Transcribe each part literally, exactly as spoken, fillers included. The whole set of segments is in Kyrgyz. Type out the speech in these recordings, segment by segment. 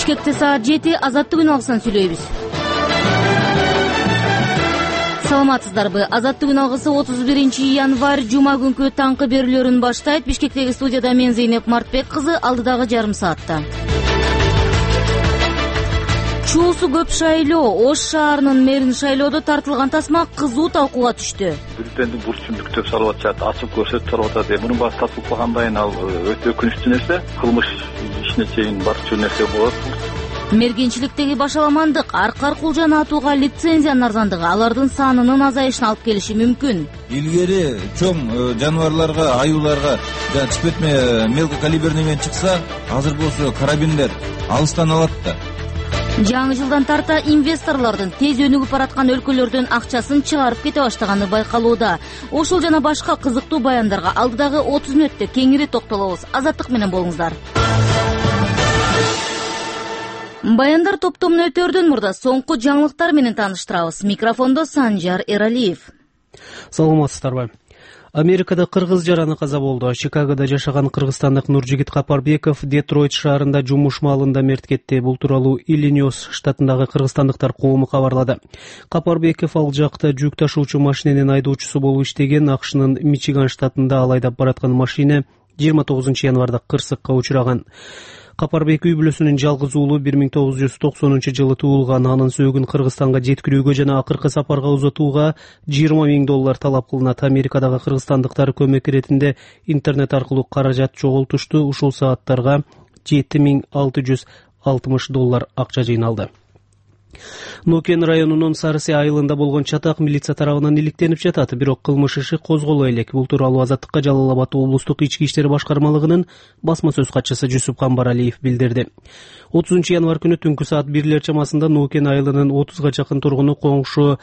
Бишкекте саат жети Азаттык үн алгысынан сүйлөйбүз. Саламатсыздарбы? Азаттык үн алгысы отуз биринчи январь жума күнкү таңкы берүүлөрүн баштайт. Бишкектеги студияда мен Зейнеп Мартбек кызы, алдыдагы жарым саатта. Чуусу көп шайлоо, Ош шаарынын мэрин шайлоодо тартылган тасма кызуу талкууга түштү. Бюллетенди бурчун бүктөп салып атышат, ачып көрсөтүп салып атат. Мунун баары тартылбагандайын ал өтө өкүнүчтүү нерсе, кылмыш ишине чейин барчу нерсе болот. Мергенчиликтеги башаламандык, аркар кулжаны атууга лицензиянын арзандыгы алардын санынын азайышына алып келиши мүмкүн. Илгери чоң жаныбарларга, аюуларга жана чипетме мелкокалиберный менен чыкса, азыр болсо карабиндер алыстан алат да. Жаңы жылдан тарта инвесторлордун тез өнүгүп бараткан өлкөлөрдөн акчасын чыгарып кете баштаганы байкалууда. Ошол жана башка кызыктуу баяндарга алдыдагы отуз мүнөттө кеңири токтолобуз. Азаттык менен болуңуздар. Баяндар топтомун өтөрдөн мурда соңку жаңылыктар менен тааныштырабыз. Микрофондо Санжар Эралиев. Саламатсыздарбы? Америкада кыргыз жараны каза болду. Чикагода жашаган кыргызстандык Нуржигит Капарбеков Детройт шаарында жумуш маалында мерт кетти. Бул тууралуу Иллинойс штатындагы кыргызстандыктар коому кабарлады. Капарбеков ал жакта жүк ташуучу машиненин айдоочусу болуп иштеген. АКШнын Мичиган штатында ал айдап бараткан машина жыйырма тогузунчу январда кырсыкка учураган. Капарбек үй бүлөсүнүн жалгыз уулу бир миң тогуз жүз токсонунчу жылы туулган. Анын сөөгүн Кыргызстанга жеткирүүгө жана акыркы сапарга узатууга жыйырма миң доллар талап кылынат. Америкадагы кыргызстандыктар көмөк иретинде интернет аркылуу каражат чогултушту. Ушул сааттарга жети миң алты жүз алтымыш доллар акча жыйналды. Нукен районунун Сарысы айылында болгон чатак милиция тарабынан иликтенип жатат, бирок кылмыш иши козголо элек. Бул тууралуу Азаттыкка Жалал Абад облустук ички иштер башкармалыгынын басма сөз катчысы Жусуп Камбаралиев билдирди. отузунчу январь күнү түнкү саат бирлер чамасында Нукен айылынын отузга жакын тургуну коңшу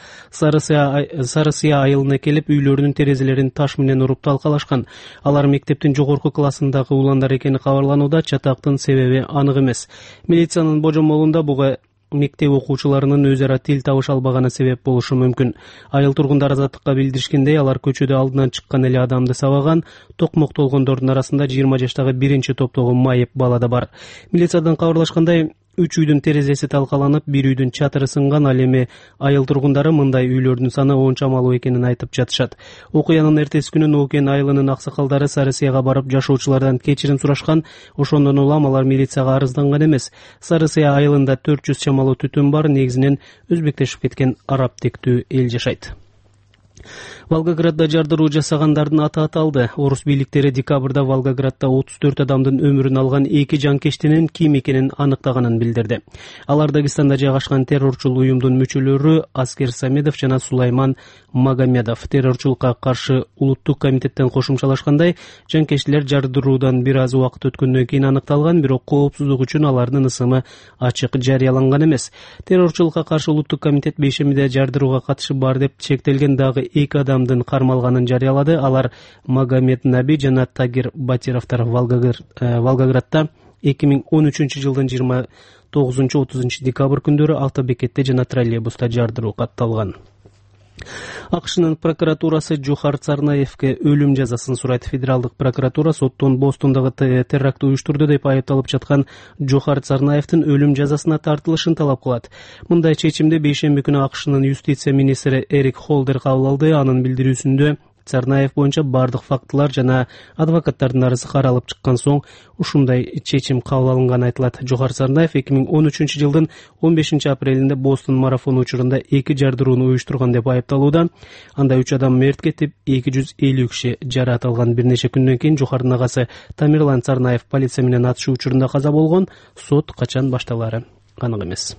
Сарысы айылына келип, үйлөрүнүн терезелерин таш менен уруп талкалашкан. Алар мектептин жогорку классындагы уландар экени кабарланууда, чатактын себеби анык эмес. Милициянын божомолунда буга мектеп окуучуларынын өз ара тил табыша албаганы себеп болушу мүмкүн. Айыл тургундары Азаттыкка билдиришкендей, алар көчөдө алдынан чыккан эле адамды сабаган. Токмок толгондордун арасында жыйырма жаштагы биринчи топтогу майып бала да бар. Милициядан кабарлашкандай, үч үйдүн терезеси талкаланып, бир үйдүн чатыры сынган. Ал эми айыл тургундары мындай үйлөрдүн саны он чамалуу экенин айтып жатышат. Окуянын эртеси күнү Нукен айылынын аксакалдары Сарысыяга барып жашоочулардан кечирим сурашкан. Ошондон улам алар милицияга арызданган эмес. Сарысыя айылында төрт жүз чамалуу түтүн бар. Негизинен өзбектешип кеткен араб тектүү эл жашайт. Волгоградда жардыруу жасагандардын аты аталды. Орус бийликтери декабрда Волгоградда отуз төрт адамдын өмүрүн алган эки жанкештинин ким экенин аныктаганын билдирди. Алар Дагестанда жайгашкан террорчул уюмдун мүчөлөрү Аскер Самедов жана Сулайман Магомедов. Террорчулукка каршы улуттук комитеттен кошумчалашкандай, жанкештилер жардыруудан бир аз убакыт өткөндөн кийин аныкталган, бирок коопсуздук үчүн алардын ысымы ачык жарыяланган эмес. Террорчулукка каршы улуттук комитет бейшембиде жардырууга катышы бар деп чектелген дагы эки адамдын кармалганын жарыялады. Алар Магомед Наби жана Тагир Батировдор. Волгоградда эки миң он үчүнчү жылдын жыйырма тогузунчу отузунчу декабрь күндөрү автобекетте жана троллейбуста жардыруу катталган. АКШнын прокуратурасы Джохар Царнаевке өлүм жазасын сурайт. Федералдык прокуратура соттон Бостондагы теракт уюштурду деп айыпталып жаткан Джохар Царнаевдин өлүм жазасына тартылышын талап кылат. Мындай чечимди бейшемби күнү АКШнын юстиция министри Эрик Холдер кабыл алды. Анын билдирүүсүндө Царнаев боюнча бардык фактылар жана адвокаттардын арызы каралып чыккан соң ушундай чечим кабыл алынганы айтылат. Джохар Царнаев эки миң он үчүнчү жылдын он бешинчи апрелинде Бостон марафону учурунда эки жардырууну уюштурган деп айыпталууда. Анда үч адам мерт кетип, эки жүз элүү киши жараат алган. Бир нече күндөн кийин Джохардын агасы Тамерлан Царнаев полиция менен атышуу учурунда каза болгон. Сот качан башталары анык эмес.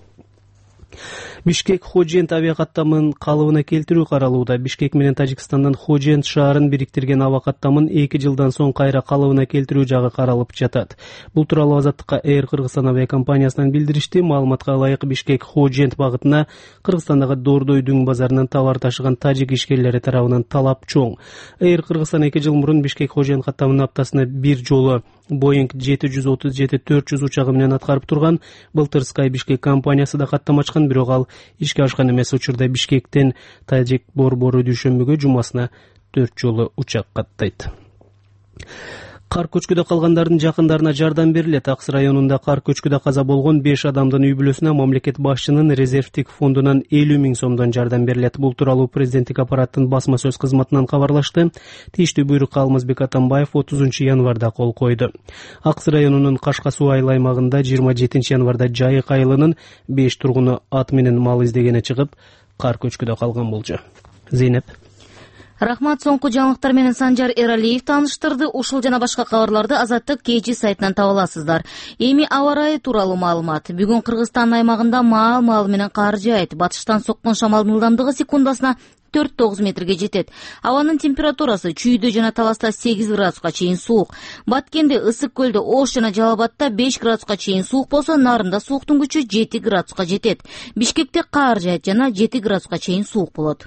Бишкек Хожент авиакаттамын калыбына келтирүү каралууда. Бишкек менен Тажикстандын Хожент шаарын бириктирген авиакаттамын эки жылдан соң кайра калыбына келтирүү жагы каралып жатат. Бул тууралуу Азаттыкка Air Кыргызстан авиакомпаниясынан билдиришти. Маалыматка ылайык, Бишкек Хожент багытына Кыргызстандагы Дордой дүң базарынан товар ташыган тажик ишкерлери тарабынан талап чоң. Air Кыргызстан эки жыл мурун Бишкек Хожент каттамын аптасына бир жолу Boeing жети жүз отуз жети төрт жүз учагы менен аткарып турган. Былтыр Sky Бишкек компаниясы да каттама ачкан, бирок ал ишке ашкан эмес. Учурда Бишкектен Тажик борбору дүйшөмбүгө жумасына төрт жолу учак каттайт. Кар көчкүдө калгандардын жакындарына жардам берилет. Акс районунда кар көчкүдө каза болгон беш адамдын үй бүлөсүнө мамлекет башчынын резервдик фондунан элүү миң сомдон жардам берилет. Бул тууралуу президенттик аппараттын басма сөз кызматынан кабарлашты. Тийиштүү буйрукка Алмазбек Атамбаев отузунчу январда кол койду. Акс районунун Кашка суу айыл аймагында жыйырма жетинчи январда Жайык айылынын беш тургуну ат менен мал издегене чыгып, кар көчкүдө калган болчу. Зейнеп. Рахмат, соңку жаңылыктар менен Санжар Эралиев тааныштырды. Ушул жана башка кабарларды Азаттык кечи сайтынан таба аласыздар. Эми аба ырайы тууралуу маалымат. Бүгүн Кыргызстан аймагында маал-маал менен кар жаайт. Батыштан соккон шамалдын ылдамдыгы секундасына төрт тогуз метрге жетет. Абанын температурасы Чүйдө жана Таласта сегиз градуска чейин суук. Баткенде, Ысык көлдө, Ош жана Жалал Абадта беш градуска чейин суук болсо, Нарында сууктун күчү жети градуска жетет. Бишкекте кар жаайт жана жети градуска чейин суук болот.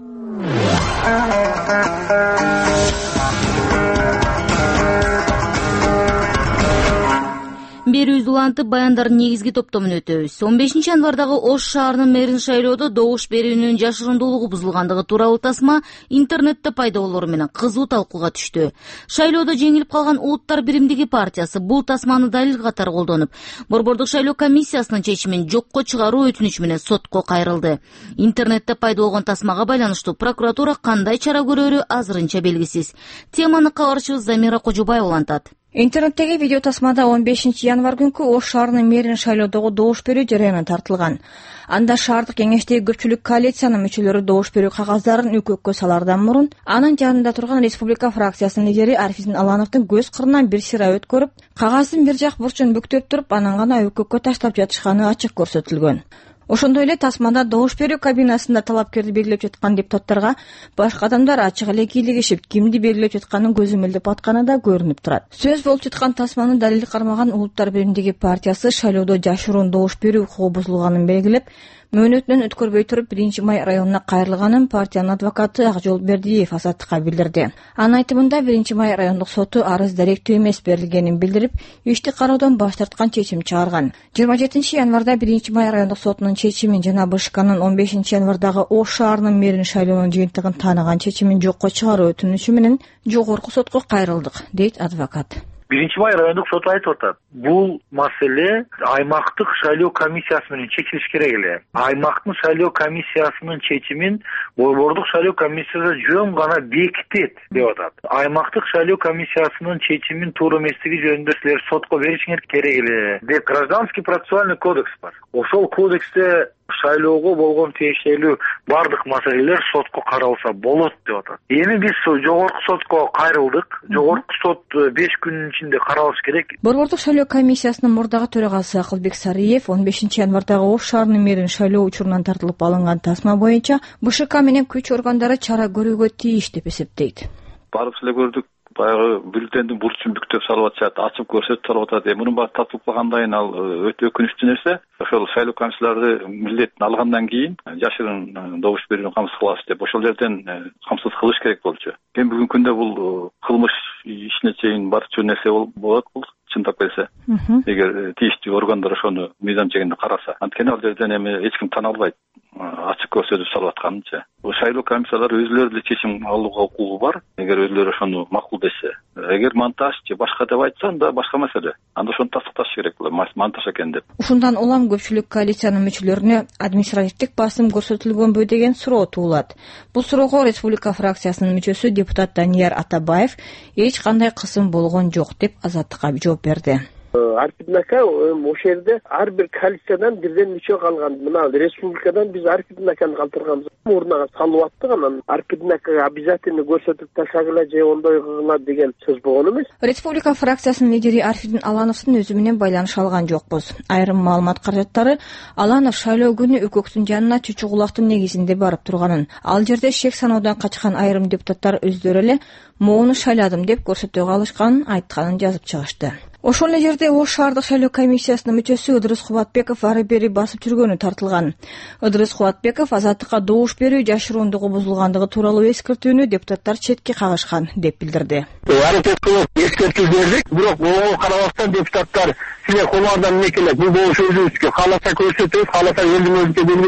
Берүүбүздү улантып, баяндардын негизги топтомун өтөбүз. он бешинчи январдагы Ош шаарынын мэрин шайлоодо добуш берүүнүн жашырундуулугу бузулгандыгы тууралуу тасма интернетте пайда болору менен кызуу талкууга түштү. Шайлоодо жеңилип калган Улуттар биримдиги партиясы бул тасманы далил катары колдонуп, Борбордук шайлоо комиссиясынын чечимин жокко чыгаруу өтүнүчү менен сотко кайрылды. Интернетте пайда болгон тасмага байланыштуу прокуратура кандай чара көрөрү азырынча белгисиз. Теманы кабарчыбыз Замира Кожобаева улантат. Интернеттеги видео тасмада он бешинчи январ күнкү Ош шаарынын мэрин шайлоодогу добуш берүү жарыяны тартылган. Анда шаардык кеңештеги көпчүлүк коалициянын мүчөлөрү добуш берүү кагаздарын үкөккө салардан мурун анын жанында турган Республика фракциясынын лидери Арфиздин Алановдун көз кырынан бир сыйра өткөрүп, кагаздын бир жак бурчун бүктөп туруп, анан гана үкөккө таштап жатышканы ачык көрсөтүлгөн. Ошондой эле тасмада добуш берүү кабинасында талапкерди белгилеп жаткан депутаттарга башка адамдар ачык эле кийлигишип, кимди белгилеп жатканын көзөмөлдөп атканы да көрүнүп турат. Сөз болуп жаткан тасманы далил кармаган Улуттар биримдиги партиясы шайлоодо жашыруун добуш берүү укугу бузулганын белгилеп, мөөнөтүнөн өткөрбөй туруп биринчи май районуна кайрылганын партиянын адвокаты Акжол Бердиев Азаттыкка билдирди. Анын айтымында биринчи май райондук соту арыз даректүү эмес берилгенин билдирип, ишти кароодон баш тарткан чечим чыгарган. жыйырма жетинчи январда биринчи май райондук сотунун чечимин жана БШКнын он бешинчи январдагы Ош шаарынын мэрин шайлоонун жыйынтыгын тааныган чечимин жокко чыгаруу өтүнүчү менен жогорку сотко кайрылдык, дейт адвокат. биринчи май райондук соту айтып атат. Бул маселе аймактык шайлоо комиссиясы менен чечилиш керек эле. Аймактын шайлоо комиссиясынын чечимин Борбордук шайлоо комиссиясы жөн гана бекитет деп атат. Аймактык шайлоо комиссиясынын чечимин туура эместиги жөнүндө силер сотко беришиңер керек эле деп гражданский процессуальный кодекс бар. Ошол кодексте шайлоого болгон тиешелүү бардык маселелер сотко каралса болот деп атат. Эми биз жогорку сотко кайрылдык. Жогорку сот беш күнүн ичинде каралыш керек. Борбордук шайлоо комиссиясынын мурдагы төрагасы Акылбек Сарыев он бешинчи январдагы Ош шаарынын мэрин шайлоо учурунан тартылып алынган тасма боюнча БШК менен күч органдары чара көрүүгө тийиш деп эсептейт. Барып эле көрдүк. Баягы бюллетендин бурчун бүктөп салып атышат, ачып көрсөтүп туруп атат. Мунун баары тартылып калгандайын ал өтө өкүнүчтүү нерсе. Ошол шайлоо комиссияларды милдетин алгандан кийин жашырын добуш берүүнү камсыз кылабыз деп ошол жерден камсыз кылыш керек болчу. Эми бүгүнкү күндө бул кылмыш ишине чейин барчу нерсе болот бул. Чындап келсе, эгер тийиштүү органдар ошону мыйзам чегинде караса, анткени ал жерден эми эч ким тана албайт. Ачык көрсөтүп салып атканынча. Шайлоо комиссиялары өзүлөрү деле чечим алууга укугу бар, эгер өзүлөрү ошону макул десе. Эгер монтаж же башка деп айтса, анда башка маселе. Анда ошону тастыкташ керек болот, монтаж экен деп. Ушундан улам көпчүлүк коалициянын мүчөлөрүнө административдик басым көрсөтүлгөнбү деген суроо туулат. Бул суроого Республика фракциясынын мүчөсү депутат Данияр Атабаев эч кандай кысым болгон жок деп Азаттыкка жооп берди. Арпидин ака ошол жерде ар бир коалициядан бирден мүчө калган. Мына республикадан биз Арпидин аканы калтырганбыз. Мурунага салып аттык, анан Арпидин акага обязательно көрсөтүп ташагыла же ондой кылгыла деген сөз болгон эмес. Республика фракциясынын лидери Арфидин Алановдун өзү менен байланыша алган жокпуз. Айрым маалымат каражаттары Аланов шайлоо күнү Үкөктүн жанына Чучугулактын негизинде барып турганын, ал жерде шек саноодан качкан айрым депутаттар өздөрү эле мууну шайладым деп көрсөтө калышканын айтканын жазып чыгышты. Ошол эле жерде Ош шаардык шайлоо комиссиясынын мүчөсү Ыдырыс Кубатбеков ары бери басып жүргөнү тартылган. Ыдырыс Кубатбеков Азаттыкка добуш берүү жашыруундугу бузулгандыгы тууралуу эскертүүнү депутаттар четке кагышкан деп билдирди. Аракет кылып эскертүү бердик, бирок оңой карабастан депутаттар силер колуңардан эмне келет, бул добуш өзүбүзгө кааласа көрсөтөбүз, кааласа элдин өзүнө белгилеп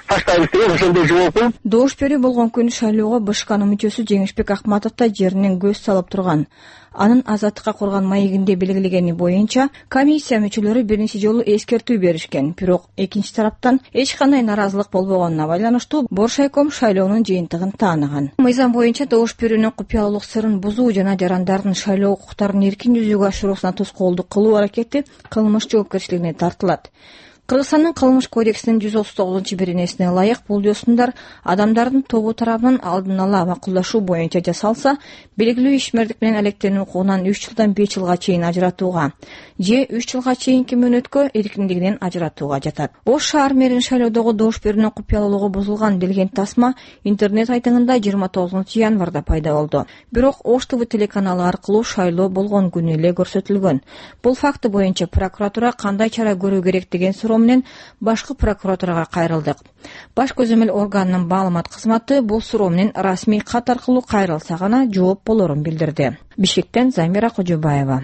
таштайбыз деген ошондой жоопу. Добуш берүү болгон күнү шайлоого БШКнын мүчөсү Жеңишбек Акматов да жеринен көз салып турган. Анын азаттыкка курган маегинде белгилегени боюнча комиссия мүчөлөрү бир нече жолу эскертүү беришкен. Бирок экинчи тараптан эч кандай наразылык болбогонуна байланыштуу Боршайком шайлоонун жыйынтыгын тааныган. Мыйзам боюнча добуш берүүнүн купуялуулук сырын бузуу жана жарандардын шайлоо укуктарын эркин жүзөгө ашыруусуна тоскоолдук кылуу аракети кылмыш жоопкерчилигине тартылат. Кыргызстандын кылмыш кодексинин жүз отуз тогузунчу беренесине ылайык бул жосумдар адамдардын тобу тарабынан алдын ала макулдашуу боюнча жасалса, белгилүү ишмердик менен алектенүү укугунан үч жылдан беш жылга чейин ажыратууга же үч жылга чейинки мөөнөткө эркиндигинен ажыратууга жатат. Ош шаар мэринин шайлоодогу добуш берүүнүн купуялуулугу бузулган делген тасма интернет сайтыңында жыйырма тогузунчу январда пайда болду. Бирок Ош ТВ телеканалы аркылуу шайлоо болгон күнү эле көрсөтүлгөн. Бул факты боюнча прокуратура кандай чара көрүү керек деген суроо менен башкы прокуратурага кайрылдык. Баш көзөмөл органынын маалымат кызматы бул суроо менен расмий кат аркылуу кайрылса гана жооп болорун билдирди. Бишкектен Замира Кожобаева.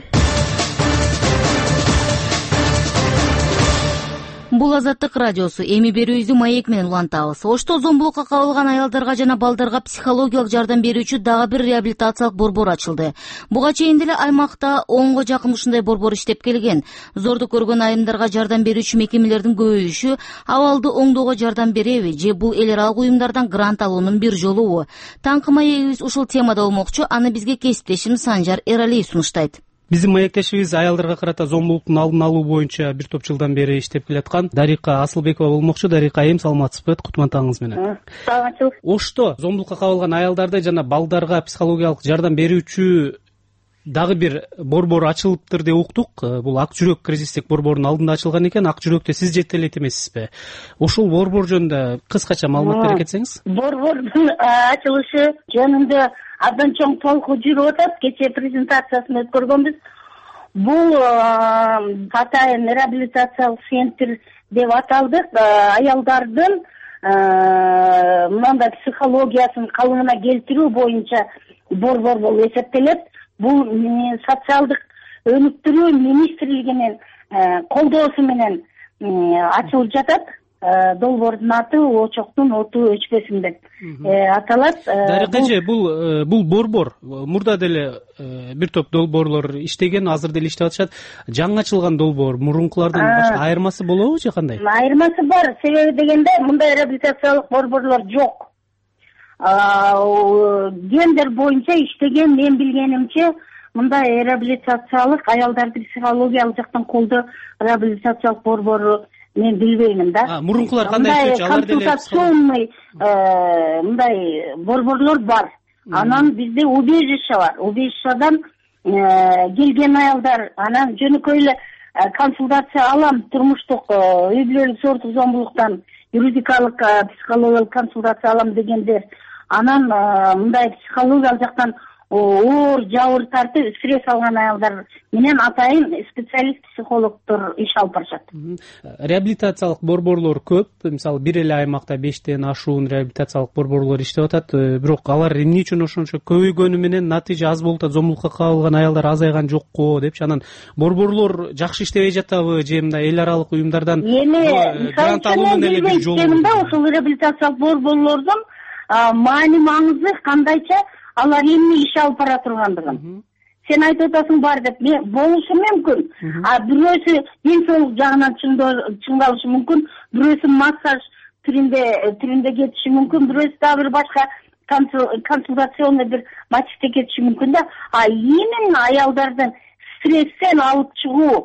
Бул Азаттык радиосу. Эми берүүбүздү маек менен улантабыз. Ошто зомбулукка кабылган аялдарга жана балдарга психологиялык жардам берүүчү дагы бир реабилитациялык борбор ачылды. Буга чейин деле аймакта онго жакын ушундай борбор иштеп келген. Зорду көргөн айымдарга жардам берүүчү мекемелердин көбөйүшү абалды оңдоого жардам береби же бул эл аралык уюмдардан грант алуунун бир жолубу? Таңкы маегибиз ушул темада болмокчу. Аны бизге кесиптешим Санжар Эралиев сунуштайт. Биздин маектешибиз аялдарга карата зомбулуктун алдын алуу боюнча бир топ жылдан бери иштеп келаткан Дарика Асылбекова болмокчу. Дарика айым, саламатсызбы? Кутман таңыңыз менен. Саламатчылык. Ошто зомбулукка кабылган аялдарды жана балдарга психологиялык жардам берүүчү дагы бир борбор ачылыптыр деп уктук. Бул Ак жүрөк кризистик борбордун алдында ачылган экен. Ак жүрөктө сиз жетелейт эмессизби? Ушул борбор жөнүндө кыскача маалымат бере кетсеңиз. Борбордун ачылышы жөнүндө абдан чоң толку жүрүп атат. Кечээ презентациясын өткөргөнбүз. Бул атайын реабилитациялык центр деп аталды. Аялдардын мындай психологиясын калыбына келтирүү боюнча борбор болуп эсептелет. Бул социалдык өнүктүрүү министрлигинин колдоосу менен ачылып жатат. Долбоордун аты Очоктун оту өчпөсүн деп аталат. Дарыкажы, бул бул борбор мурда деле бир топ долбоорлор иштеген, азыр деле иштеп атышат. Жаңы ачылган долбоор мурункулардан башка айырмасы болобу же кандай? Айырмасы бар. Себеби дегенде мындай реабилитациялык борборлор жок. Гендер боюнча иштеген, мен билгенимче мындай реабилитациялык аялдарды психологиялык жактан колдоо реабилитациялык борбору мен билбеймин да. Мурункулар кандай иштечү? Алар деле консультационный мындай борборлор бар. Анан бизде убежище бар. Убежищедан келген аялдар анан жөнөкөй эле консультация алам, турмуштук үй бүлөлүк зордук зомбулуктан юридикалык психологиялык консультация алам дегендер анан мындай психологиялык жактан оор жабыр тартып стресс алган аялдар менен атайын специалист психологдор иш алып барышат. Реабилитациялык борборлор көп. Мисалы бир эле аймакта бештен ашуун реабилитациялык борборлор иштеп атат. Бирок алар эмне үчүн ошончо көбөйгөнү менен натыйжа аз болуп атат, зомбулукка кабылган аялдар азайган жокко депчи. Анан борборлор жакшы иштебей жатабы же мындай эл аралык уюмдардан грант алуунун эле бир жолу? Ошол реабилитациялык борборлордун маани маңызы кандайча алар эмне иш алып бара тургандыгын. Сен айтып атасың бар деп, болушу мүмкүн. А бирөөсү ден соолук жагынан чыңдалышы мүмкүн, бирөөсү массаж түрүндө түрүндө кетиши мүмкүн, бирөөсү дагы бир башка консультационный бир мотивде кетиши мүмкүн да. А именно аялдардын стресстен алып чыгуу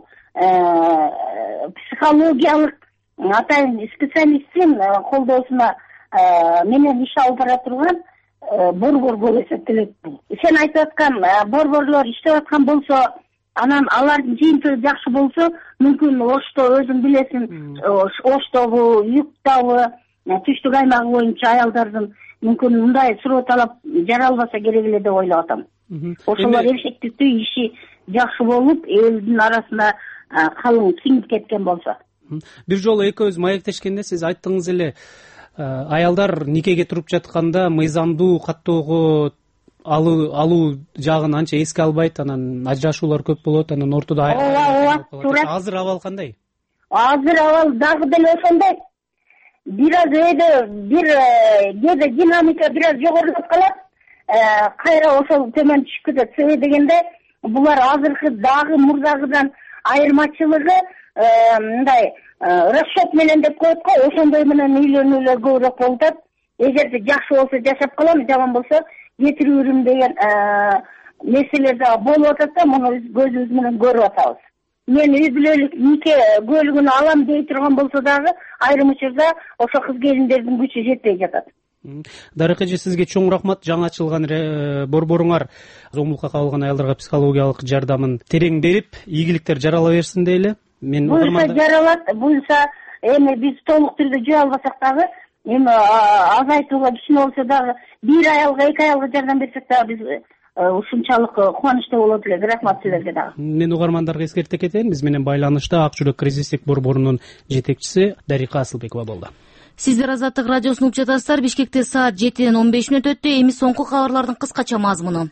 психологиялык атайын специалисттин колдоосуна менен иш алып бара турган борбор болуп эсептелет. Сен айтып аткан борборлор иштеп аткан болсо, анан алардын жыйынтыгы жакшы болсо, мүмкүн Ошто өзүң билесиң, Оштогу, Юктагы, түштүк аймагы боюнча аялдардын мүмкүн мындай суроо талап жаралбаса керек эле деп ойлоп атам. Ошолор эффективдүү иши жакшы болуп, элдин арасына калың сиңип кеткен болсо. Бир жолу экөөбүз маектешкенде сиз айттыңыз эле, аялдар никеге туруп жатканда мыйзамдуу каттоого алуу алуу жагын анча эске албайт, анан ажырашуулар көп болот, анан ортодо ооба ооба туура. Азыр абал кандай? Азыр абал дагы деле ошондой. бир аз өйдө бир кээде динамика бир аз жогорулап калат, кайра ошол төмөн түшүп кетет. Себеби дегенде булар азыркы дагы мурдагыдан айырмачылыгы мындай расчет менен деп коет го, ошондой менен үйлөнүүлөр көбүрөөк болуп атат. Эгерде жакшы болсо жашап калам, жаман болсо кетирүүрүм деген нерселер да болуп атат да, муну биз көзүбүз менен көрүп атабыз. Мен үй бүлөлүк нике көлүгүн алам дей турган болсо дагы айрым учурда ошо кыз келиндердин күчү жетпей жатат. Дарык эже, сизге чоң рахмат. Жаңы ачылган борборуңар зомбулукка кабылган аялдарга психологиялык жардамын терең берип, ийгиликтер жарала берсин дейли. Мен буюрса жаралат, буюрса эми биз толук түрдө жөө албасак дагы, эми азайтууга кичине болсо дагы бир аялга, эки аялга жардам берсек дагы биз ушунчалык кубанычта болот элек. Рахмат силерге дагы. Мен угармандарга эскерте кетейин, биз менен байланышта Ак жүрөк кризистик борборунун жетекчиси Дарика Асылбекова болду. Сиздер Азаттык радиосун угуп жатасыздар. Бишкекте саат жетиден он беш мүнөт өттү. Эми соңку кабарлардын кыскача мазмуну.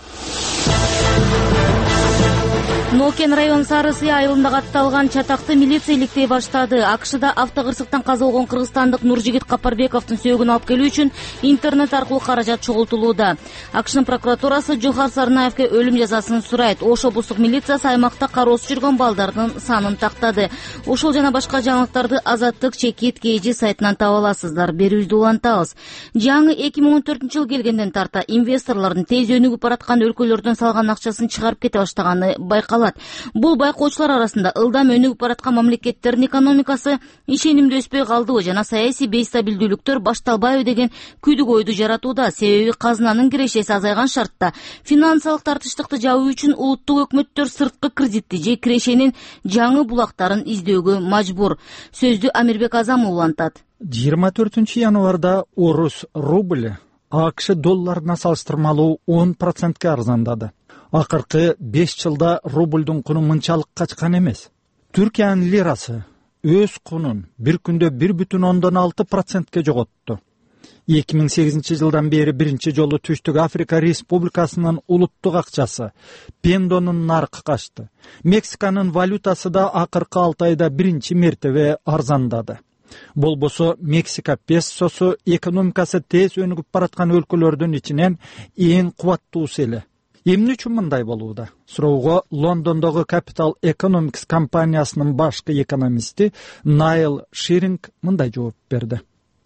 Нокен район Сарысы айылында катталган чатакты милиция иликтей баштады. АКШда автокырсыктан каза болгон кыргызстандык Нуржигит Капарбековдун сөөгүн алып келүү үчүн интернет аркылуу каражат чогултулууда. АКШнын прокуратурасы Жохар Сарнаевке өлүм жазасын сурайт. Ош облустук милициясы аймакта кароосуз жүргөн балдардын санын тактады. Ошол жана башка жаңылыктарды Азаттык чекит kg сайтынан таба аласыздар. Берүүбүздү улантабыз. Жаңы эки миң он төртүнчү жыл келгенден тарта инвесторлордун тез өнүгүп бараткан өлкөлөрдөн салган акчасын чыгарып кете баштаганы байкалат. Бул байкоочулар арасында ылдам өнүгүп бараткан мамлекеттердин экономикасы ишенимдүү өспөй калдыбы жана саясий бейстабилдүүлүктөр башталбайбы деген күдүк ойду жаратууда. Себеби казынанын кирешеси азайган шартта финансылык тартыштыкты жабуу үчүн улуттук өкмөттөр сырткы кредитти же кирешенин жаңы булактарын издөөгө мажбур. Сөздү Амирбек Азамов улантат. жыйырма төртүнчү январда орус рубль АКШ долларына салыштырмалуу он процентке арзандады. Акыркы беш жылда рубльдун куну мынчалык качкан эмес. Түркиянын лирасы өз кунун бир күндө бир бүтүн ондон алты процентке жоготту. эки миң сегизинчи жылдан бери биринчи жолу Түштүк Африка Республикасынын улуттук акчасы пендонун наркы качты. Мексиканын валютасы да акыркы алты айда биринчи мертебе арзандады. Болбосо Мексика песосу экономикасы тез өнүгүп бараткан өлкөлөрдүн ичинен эң кубаттуусу эле. Эмне үчүн мындай болууда? Суроого Лондондогу Capital Economics компаниясынын башкы экономисти Найл Ширинг мындай жооп берди.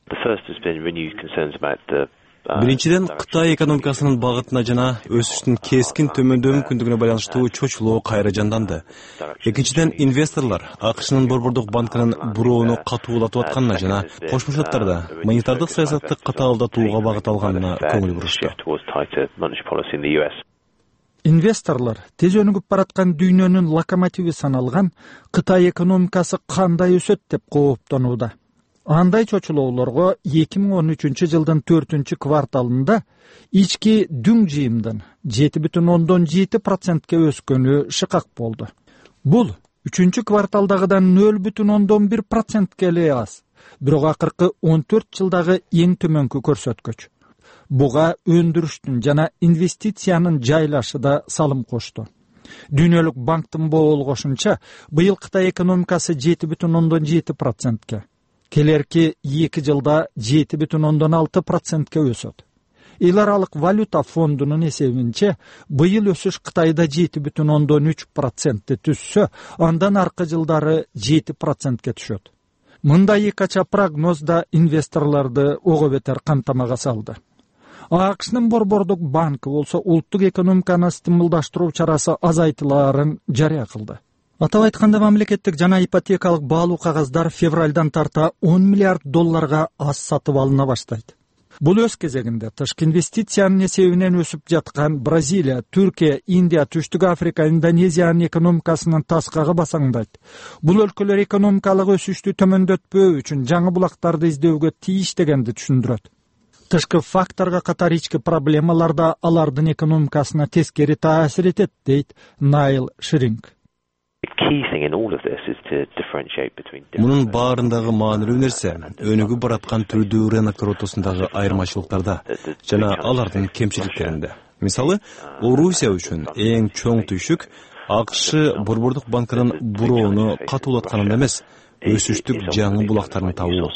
Биринчиден, Кытай экономикасынын багытына жана өсүштүн кескин төмөндөүү мүмкүндүгүнө байланыштуу чочулоо кайра жанданды. Экинчиден, инвесторлор АКШнын борбордук банкынын буроону катуулатып атканына жана Кошмо Шаттарда монетардык саясатты катаалдатууга багыт алганына көңүл бурушту. Инвесторлор тез өнүгүп бараткан дүйнөнүн локомотиви саналган Кытай экономикасы кандай өсөт деп кооптонууда. Андай чочулоолорго эки миң он үчүнчү жылдын төртүнчү кварталында ички дүң жыйымдын жети бүтүн ондон жети процентке өскөнү шыкак болду. Бул үчүнчү кварталдагыдан нөл бүтүн ондон бир процентке эле аз, бирок акыркы он төрт жылдагы эң төмөнкү көрсөткүч. Буга өндүрүштүн жана инвестициянын жайлашы да салым кошту. Дүйнөлүк банктын боолгошунча, быйыл Кытай экономикасы жети бүтүн ондон жети процентке, келерки эки жылда жети бүтүн ондон алты процентке өсөт. Эл аралык валюта фондунун эсебинче, быйыл өсүш Кытайда жети бүтүн ондон үч процентте түссө, андан аркы жылдары жети процентке түшөт. Мындай экача прогноз да инвесторлорду ого бетер кантамага салды. АКШнын борбордук банкы болсо улуттук экономиканы стимулдаштыруу чарасы азайтылаарын жарыя кылды. Атап айтканда, мамлекеттик жана ипотекалык баалуу кагаздар февралдан тарта он миллиард долларга аз сатып алына баштайт. Бул өз кезегинде тышкы инвестициянын эсебинен өсүп жаткан Бразилия, Түркия, Индия, Түштүк Африка, Индонезиянын экономикасынын таскагы басаңдайт. Бул өлкөлөр экономикалык өсүштү төмөндөтпөө үчүн жаңы булактарды издөөгө тийиш дегенди түшүндүрөт. Тышкы факторго катар ички проблемалар да алардын экономикасына тескери таасир этет, дейт Найл Ширинг. Мунун баарындагы маанилүү нерсе өнүгүп бараткан түрдүү рыноктор ортосундагы айырмачылыктарда жана алардын кемчиликтеринде. Мисалы, Орусия үчүн эң чоң түйшүк АКШ Борбордук банкынын буроону катуулатканында эмес, өсүштүк жаңы булактарын табуу.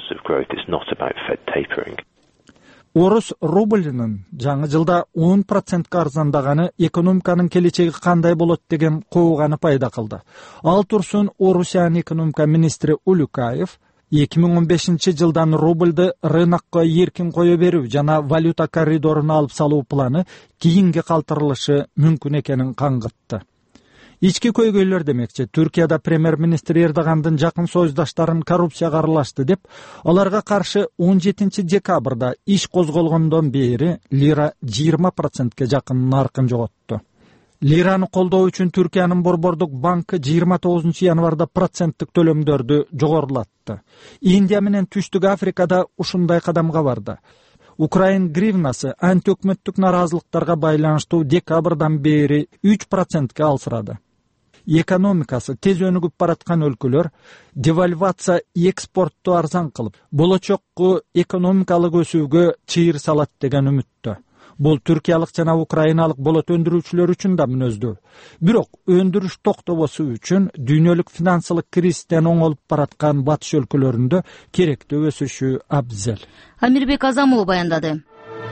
Орус рублинин жаңы жылда он процентке арзандаганы экономиканын келечеги кандай болот деген кооганы пайда кылды. Ал турсун Орусиянын экономика министри Улюкаев эки миң он бешинчи жылдан рубльды рынокко эркин кое берүү жана валюта коридоруна алып салуу планы кийинге калтырылышы мүмкүн экенин каңгытты. Ички көйгөйлөр демекчи, Түркияда премьер-министр Эрдогандын жакын союздаштарын коррупцияга аралашты деп, аларга каршы он жетинчи декабрда иш козголгондон бери лира жыйырма процентке жакын наркын жоготту. Лираны колдоо үчүн Түркиянын Борбордук банкы жыйырма тогузунчу январда проценттик төлөмдөрдү жогорулатты. Индия менен Түштүк Африкада ушундай кадамга барды. Украин гривнасы антиөкмөттүк наразылыктарга байланыштуу декабрдан бери үч процентке алсырады. Экономикасы тез өнүгүп бараткан өлкөлөр девальвация экспортту арзан кылып, болочокку экономикалык өсүүгө чыйыр салат деген үмүттө. Бул түркиялык жана украиналык болот өндүрүүчүлөр үчүн да мүнөздүү. Бирок өндүрүш токтобосу үчүн дүйнөлүк финансылык кризистен оңолуп бараткан батыш өлкөлөрүндө керектүү өсүшү абзел. Амирбек Азамов баяндады.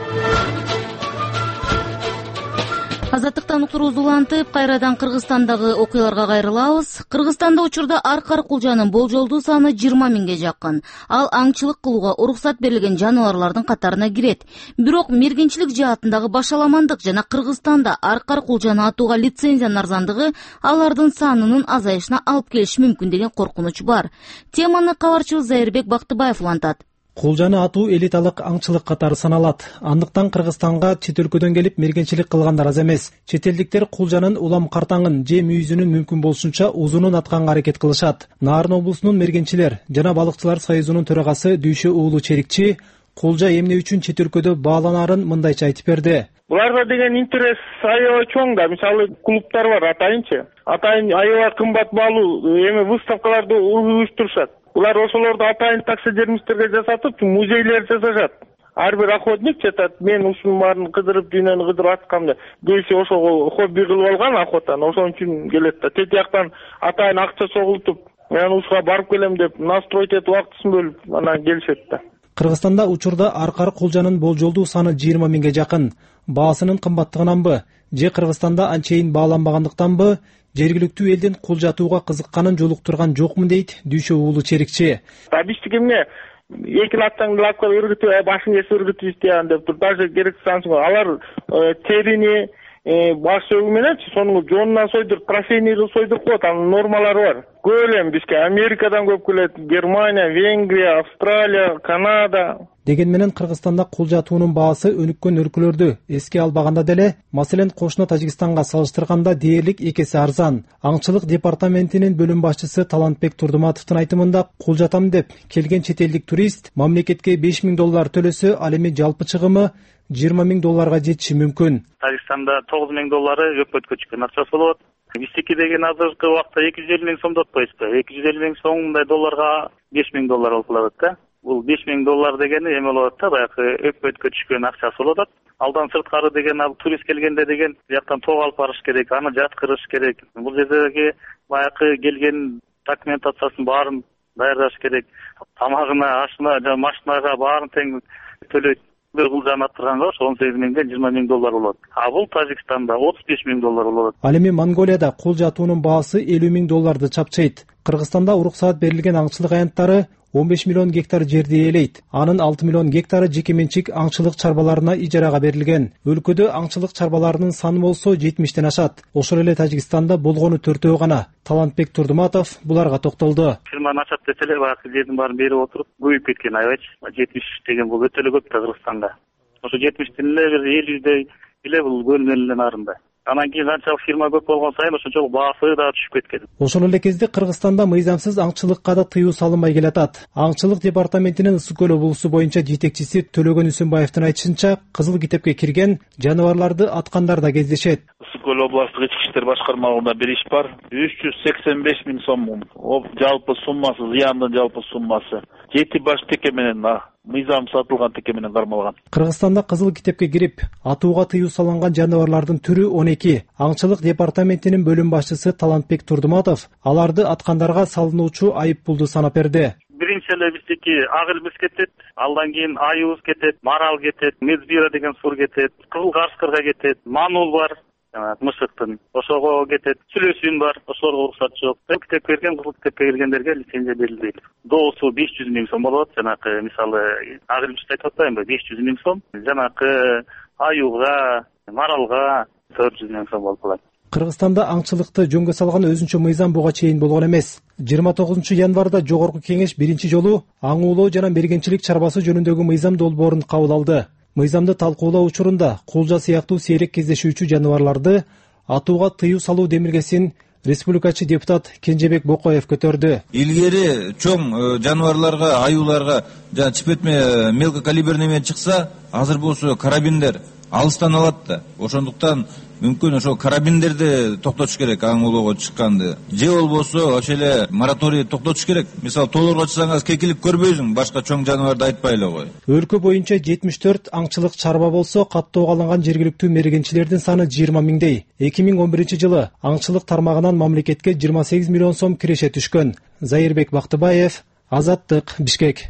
Азаттыктан уктуруубузду улантып, кайрадан Кыргызстандагы окуяларга кайрылабыз. Кыргызстанда учурда аркар кулжанын болжолдуу саны жыйырма миңге жакын. Ал аңчылык кылууга уруксат берилген жаныбарлардын катарына кирет. Бирок мергенчилик жаатындагы башаламандык жана Кыргызстанда аркар кулжаны атууга лицензиянын арзандыгы алардын санынын азайышына алып келиши мүмкүн деген коркунуч бар. Теманы кабарчыбыз Зайырбек Бактыбаев улантат. Кулжаны атуу элиталык аңчылык катары саналат. Андыктан Кыргызстанга чет өлкөдөн келип мергенчилик кылгандар аз эмес. Чет элдиктер кулжанын улам картаңын же мүйүзүнүн мүмкүн болушунча узунун атканга аракет кылышат. Нарын облусунун мергенчилер жана балыкчылар союзунун төрагасы Дүйшө уулу Черикчи кулжа эмне үчүн чет өлкөдө бааланаарын мындайча айтып берди. Буларга деген интерес аябай чоң да. Мисалы клубтар бар, атайынчы. Атайын аябай кымбат баалуу эми выставкаларды уюштурушат. Булар ошолорду атайын таксидермисттерге жасатып, музейлер жасашат. Ар бир охотник жатат, мен ушунун баарын кыдырып, дүйнөнү кыдырып аткам деп. Көбүсү ошого хобби кылып алган охотаны, ошон үчүн келет да. Тет жактан атайын акча чогултуп, мен ушуга барып келем деп, настроить этип убактысын бөлүп, анан келишет да. Кыргызстанда учурда аркар кулжанын болжолдуу саны жыйырма миңге жакын. Баасынын кымбаттыгынанбы, же Кыргызстанда анчейин бааланбагандыктанбы, жергиликтүү элдин кулжатууга кызыкканын жолуктурган жокмун дейт Дүйшө уулу Черикчи. Биздики эмне эки аттаңды алып келип өргүтүп, башын кесип өргүтүп иштеген деп тур. Даже керексиз алар терини баш сөөгү менен сонун жонунан сойдуруп, трофейный кылып сойдуруп коет, анын нормалары бар. Көп эле бизге Америкадан көп келет, Германия, Венгрия, Австралия, Канада. Деген менен Кыргызстанда кулжатуунун баасы өнүккөн өлкөлөрдү эске албаганда деле, маселен кошуна Тажикстанга салыштырганда дээрлик эки эсе арзан. Аңчылык департаментинин бөлүм башчысы Талантбек Турдуматовдун айтымында, кулжатам деп келген чет элдик турист мамлекетке беш миң доллар төлөсө, ал эми жалпы чыгымы жыйырма миң долларга жетиши мүмкүн. Тажикстанда тогуз миң доллары өкмөткө чыккан акчасы болот. Биздики деген азыркы убакта эки жүз элүү миң сомдот коюшпу. эки жүз элүү миң сомундай долларга беш миң доллар болуп калат да. Бул беш миң доллар дегени эме болот да, баягы өкмөткө чыккан акчасы болот. Алдан сырткары деген ал турист келгенде деген жактан ток алып барыш керек, аны жаткырыш керек. Бул жердеги баягы келген документациясын баарын даярдаш керек. Тамагына, ашына, жана машинага баарын тең төлөйт. Бир кулжаны аттырганга он сегиз миңден жыйырма миң доллар болот. А бул Тажикстанда отуз беш миң доллар болот. Ал эми Монголияда кулжатуунун баасы элүү миң долларды чапчайт. Кыргызстанда уруксаат берилген аңчылык аянттары он беш миллион гектар жерди ээлейт. Анын алты миллион гектары жеке менчик аңчылык чарбаларына ижарага берилген. Өлкөдө аңчылык чарбаларынын саны болсо жетимиштен ашат. Ошол эле Тажикстанда болгону төртөө гана. Талантбек Турдуматов буларга токтолду. Жыйырма начат десе эле баягы жердин баарын берип отуруп, көбөйүп кеткен аябайчы. жетимиш деген бул өтө эле көп Кыргызстанда. Ошо жетимиштен эле бир элүүдөй эле бул бөлүнөн эле нарында. Анан кийин канчалык фирма көп болгон сайын ошончолук баасы да түшүп кеткен. Ошол эле кезде Кыргызстанда мыйзамсыз аңчылыкка да тыюу салынбай келатат. Аңчылык департаментинин Ысык көл облусу боюнча жетекчиси Төлөгөн Үсөнбаевдин айтышынча, кызыл китепке кирген жаныбарларды аткандар да кездешет. Ысык көл областык ички иштер башкармалыгында бир иш бар. үч жүз сексен беш миң сом жалпы суммасы, зыяндын жалпы суммасы. Жети баш теке менен мыйзам сатылган тике менен кармалган. Кыргызстанда кызыл китепке кирип, атууга тыюу салынган жаныбарлардын түрү он эки. Аңчылык департаментинин бөлүм башчысы Талантбек Турдуматов аларды аткандарга салынуучу айып пулду санап берди. Биринчи эле биздики ак элбиз кетет, андан кийин айыбыз кетет, марал кетет, мезбира деген сур кетет, кызыл карскырга кетет, манул бар, мышыктын, ошого кетет, сүлөсүн бар, ошолорго уруксат жок. Китепке кирген, кызыл китепке киргендерге лицензия берилбейт. Доосу беш жүз миң сом болот, жанакы мисалы ак элбизди айтып атпаймынбы, беш жүз миң сом, жанакы аюуга, маралга төрт жүз миң сом болуп калат. Кыргызстанда аңчылыкты жөнгө салган өзүнчө мыйзам буга чейин болгон эмес. жыйырма тогузунчу январда Жогорку Кеңеш биринчи жолу аң уулоо жана мергенчилик чарбасы жөнүндөгү мыйзам долбоорун кабыл алды. Мыйзамды талкуулоо учурунда кулжа сыяктуу сейрек кездешүүчү жаныбарларды атууга тыюу салуу демилгесин республикачы депутат Кенжебек Бокоев көтөрдү. Илгери чоң жаныбарларга, аюуларга жана чипетме мелкокалиберный менен чыкса, азыр болсо карабиндер алыстан алат да. Ошондуктан мүмкүн ошо карабиндерди токтотуш керек аң уулоого чыкканды. Же болбосо вообще эле мораторий токтотуш керек. Мисалы тоолорго чыксаңыз кекилик көрбөйсүң, башка чоң жаныбарды айтпай эле кой. Өлкө боюнча жетимиш төрт аңчылык чарба болсо, каттоого алынган жергиликтүү мергенчилердин саны жыйырма миңдей. эки миң он биринчи жылы аңчылык тармагынан мамлекетке жыйырма сегиз миллион сом киреше түшкөн. Зайырбек Бактыбаев, Азаттык, Бишкек.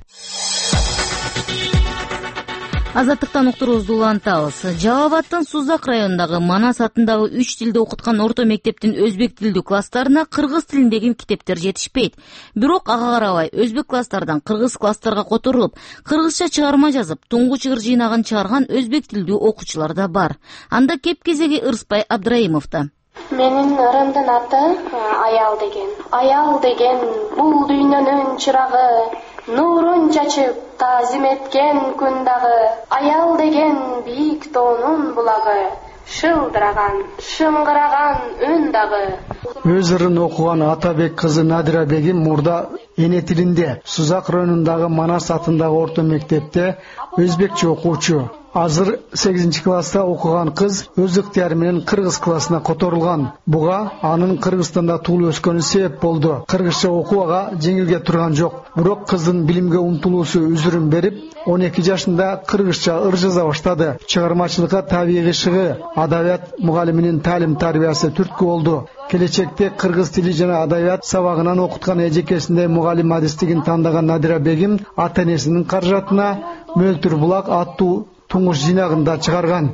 Азаттыктан уктуруубузду улантабыз. Жалал Абаддын Сузак районундагы Манас атындагы үч тилде окуткан орто мектептин өзбек тилдүү класстарына кыргыз тилиндеги китептер жетишпейт. Бирок ага карабай өзбек класстардан кыргыз класстарга которулуп, кыргызча чыгарма жазып, туңгуч ыр жыйнагын чыгарган өзбек тилдүү окуучулар да бар. Анда кеп кезеги Ырысбай Абдрайымовда. Менин ырымдын аты Аял деген. Аял деген бул дүйнөнүн чырагы, нурун чачып таазим эткен күн дагы. Аял деген бийик тоонун булагы, шылдыраган, шыңгыраган үн дагы. Өз ырын окуган Атабек кызы Надира бегим мурда эне тилинде Сузак районундагы Манас атындагы орто мектепте өзбекче окуучу. Азыр сегизинчи класста окуган кыз өз ыктыяры менен кыргыз классына которулган. Буга анын Кыргызстанда туулуп өскөнү себеп болду. Кыргызча окуу ага жеңилге турган жок. Бирок кыздын билимге умтулуусу үзүрүн берип, он эки жашында кыргызча ыр жаза баштады. Чыгармачылыкка табигый шыгы, адабият мугалиминин таалим тарбиясы түрткү болду. Келечекте кыргыз тили жана адабият сабагынан окуткан эжекесинде мугалим адистигин тандаган Надира бегим ата-энесинин каражатына Мөлтүр булак аттуу туңгуч жыйнагында чыгарган.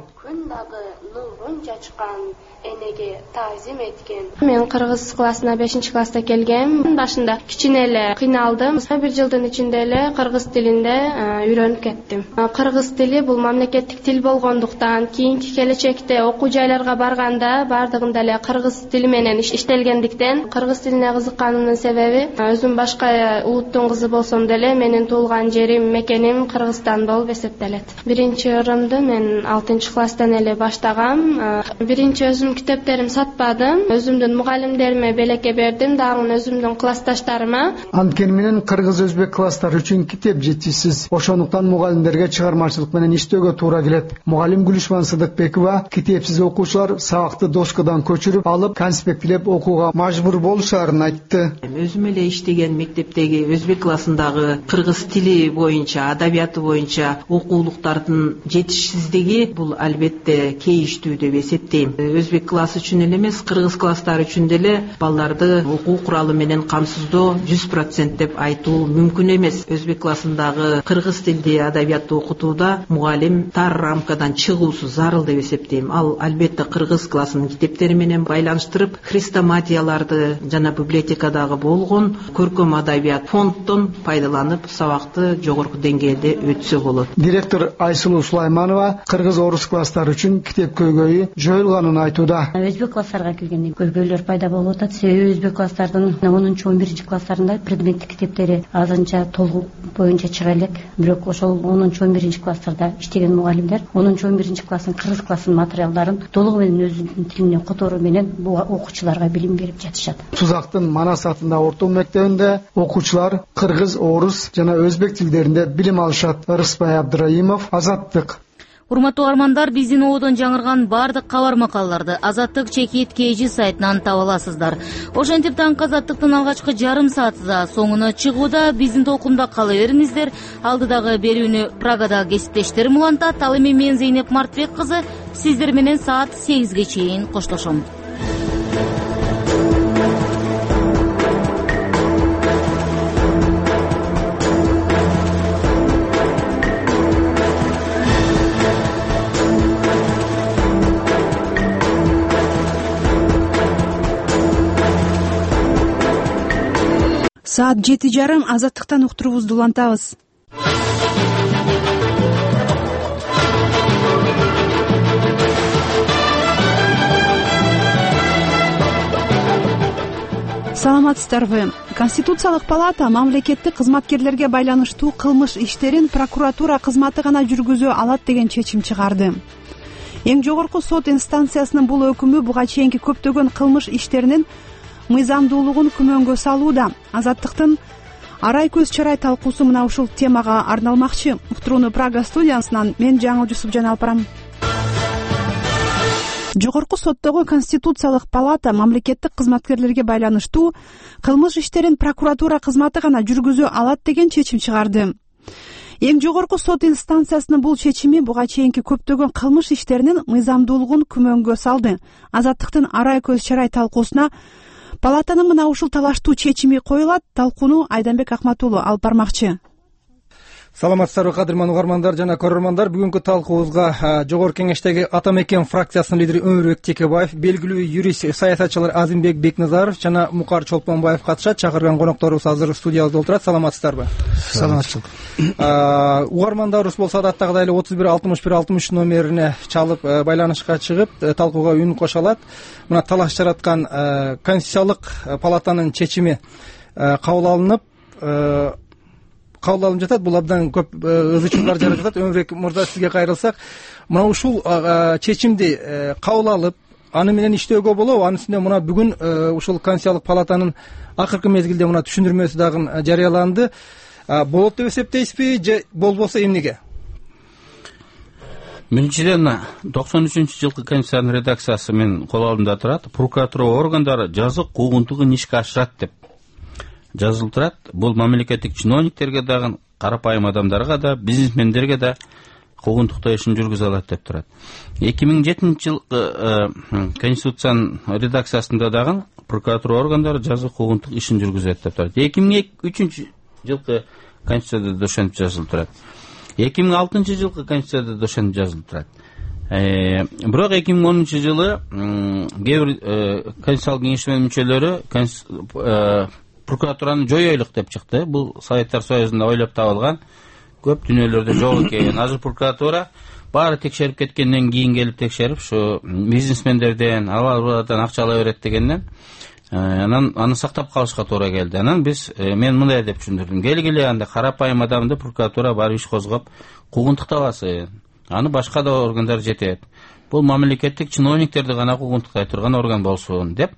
Энеге таазим эткен. Мен кыргыз классына бешинчи класста келгем. Башында кичине эле кыйналдым. Бир жылдын ичинде эле кыргыз тилинде үйрөнүп кеттим. Кыргыз тили бул мамлекеттик тил болгондуктан, кийинки келечекте окуу жайларга барганда бардыгында эле кыргыз тили менен иштелгендиктен, кыргыз тилине кызыкканымдын себеби өзүм башка улуттун кызы болсом деле менин туулган жерим, мекеним Кыргызстан болуп эсептелет. Биринчи ырымды мен алтынчы класстан эле баштагам. Биринчи өзүм китептерим сатпадым. Өзүмдүн мугалимдериме белекке бердим, дагы өзүмдүн классташтарыма. Анткени менен кыргыз өзбек класстар үчүн китеп жетишсиз. Ошондуктан мугалимдерге чыгармачылык менен иштөөгө туура келет. Мугалим Гүлүшман Сыдыкбекова китепсиз окуучулар сабакты доскадан көчүрүп алып, конспектилеп окууга мажбур болушарын айтты. Өзүм эле иштеген мектептеги өзбек классындагы кыргыз тили боюнча, адабияты боюнча окуулуктардын жетишсиздиги бул албетте кейиштүү деп эсептейм. Өзбек класс үчүн эле эмес, кыргыз класстар үчүн деле балдарды окуу куралы менен камсыздоо жүз процент деп айтуу мүмкүн эмес. Өзбек классындагы кыргыз тилди адабиятты окутууда мугалим тар рамкадан чыгуусу зарыл деп эсептейм. Ал албетте кыргыз классынын китептери менен байланыштырып, хрестоматияларды жана библиотекадагы болгон көркөм адабият фонддон пайдаланып, сабакты жогорку деңгээлде өтсө болот. Директор Айсулуу Сулайманова кыргыз орус класстар үчүн китеп көйгөйү жоюлганын айтууда. Өзбек класстарга келгенде көйгөйлөр пайда болуп атат. Себеби өзбек класстардын онунчу он биринчи класстарында предметтик китептери азырынча толугу боюнча чыга элек. Бирок ошол онунчу он биринчи класстарда иштеген мугалимдер онунчу он биринчи класстын кыргыз классынын материалдарын толугу менен өзүнүн тилине которуу менен бул окуучуларга билим берип жатышат. Сузактын Манас атындагы орто мектебинде окуучулар кыргыз, орус жана өзбек тилдеринде билим алышат. Ырысбай Абдрайымов, Азаттык. урматтуу угармандар, биздин оодон жаңырган баардык кабар макалаларды Азаттык чекит kg сайтынан таба аласыздар. Ошентип таңкы Азаттыктын алгачкы жарым сааты да соңуна чыгууда. Биздин толкунда кала бериңиздер. Алдыдагы берүүнү Прагада кесиптештерим улантат. Ал эми мен Зейнеп Мартбек кызы сиздер менен саат сегизге чейин коштошом. Саат жети жарым Азаттыктан уктуруубузду улантабыз. Саламатсыздарбы? Конституциялык палата мамлекеттик кызматкерлерге байланыштуу кылмыш иштерин прокуратура кызматы гана жүргүзө алат деген чечим чыгарды. Эң жогорку сот инстанциясынын бул өкүмү буга чейинки көптөгөн кылмыш иштеринин мыйзамдуулугун күмөнгө салууда. Азаттыктын арай көз чарай талкуусу мына ушул темага арналмакчы. Уктурууну Прага студиясынан мен Жаңыл Жусупжан алып барам. Жогорку соттогу Конституциялык палата мамлекеттик кызматкерлерге байланыштуу кылмыш иштерин прокуратура кызматы гана жүргүзө алат деген чечим чыгарды. Эң жогорку сот инстанциясынын бул чечими буга чейинки көптөгөн кылмыш иштеринин мыйзамдуулугун күмөнгө салды. Азаттыктын арай көз чарай талкуусуна палатанын мына ушул талаштуу чечими коюлат. Талкууну Айданбек Акматуулу алып бармакчы. Саламатсыздарбы кадырман угармандар жана көрөрмандар. Бүгүнкү талкуубузга Жогорку Кеңештеги Ата Мекен фракциясынын лидери Өмүрбек Текебаев, белгилүү юрист саясатчылар Азимбек Бекназаров жана Мукар Чолпонбаев катышат. Чакырган конокторубуз азыр студиябызда отурат. Саламатсыздарбы? Саламатчылык. Угармандарыбыз болсо адаттагыдай эле отуз бир алтымыш бир алтымыш үч номерине чалып байланышка чыгып талкууга үн кошо алат. Мына талаш жараткан Конституциялык палатанын чечими кабыл алынып кабыл алынып жатат. Бул абдан көп ызы чуулар жарап жатат. Өмүрбек мырза, сизге кайрылсак, мына ушул чечимди кабыл алып, аны менен иштөөгө болобу? Анын үстүнө мына бүгүн ушул Конституциялык палатанын акыркы мезгилде мына түшүндүрмөсү дагы жарыяланды. Болот деп эсептейсизби же болбосо эмнеге? Биринчиден, токсон үчүнчү жылкы Конституциянын редакциясы менин кол алдымда турат. Прокуратура органдары жазык укугунтугун ишке ашырат деп жазылып турат. Бул мамлекеттик чиновниктерге дагы, карапайым адамдарга да, бизнесмендерге да укугунтукта ишин жүргүзө алат деп турат. эки миң жетинчи жылкы Конституциянын редакциясында дагы прокуратура органдары жазык укугунтук ишин жүргүзөт деп турат. эки миң үчүнчү жылкы Конституцияда да ошентип жазылып турат. эки миң алтынчы жылкы Конституцияда да ошентип жазылып турат. Бирок эки миң онунчу жылы кээ бир Конституциялык кеңешменин мүчөлөрү прокуратураны жоёйлук деп чыкты. Бул Советтер Союзунда ойлоп табылган көп дүнөөлөрдө жок экен. Азыр прокуратура баары текшерип кеткенден кийин келип текшерип, ушу бизнесмендерден, алардан акча ала берет дегенден анан аны сактап калышка туура келди. Анан биз мен мындай деп түшүндүрдүм. Келгиле анда карапайым адамды прокуратура барып иш козгоп укугунтуктабасын. Аны башка да органдар жетет. Бул мамлекеттик чиновниктерди гана укугунтуктай турган орган болсун деп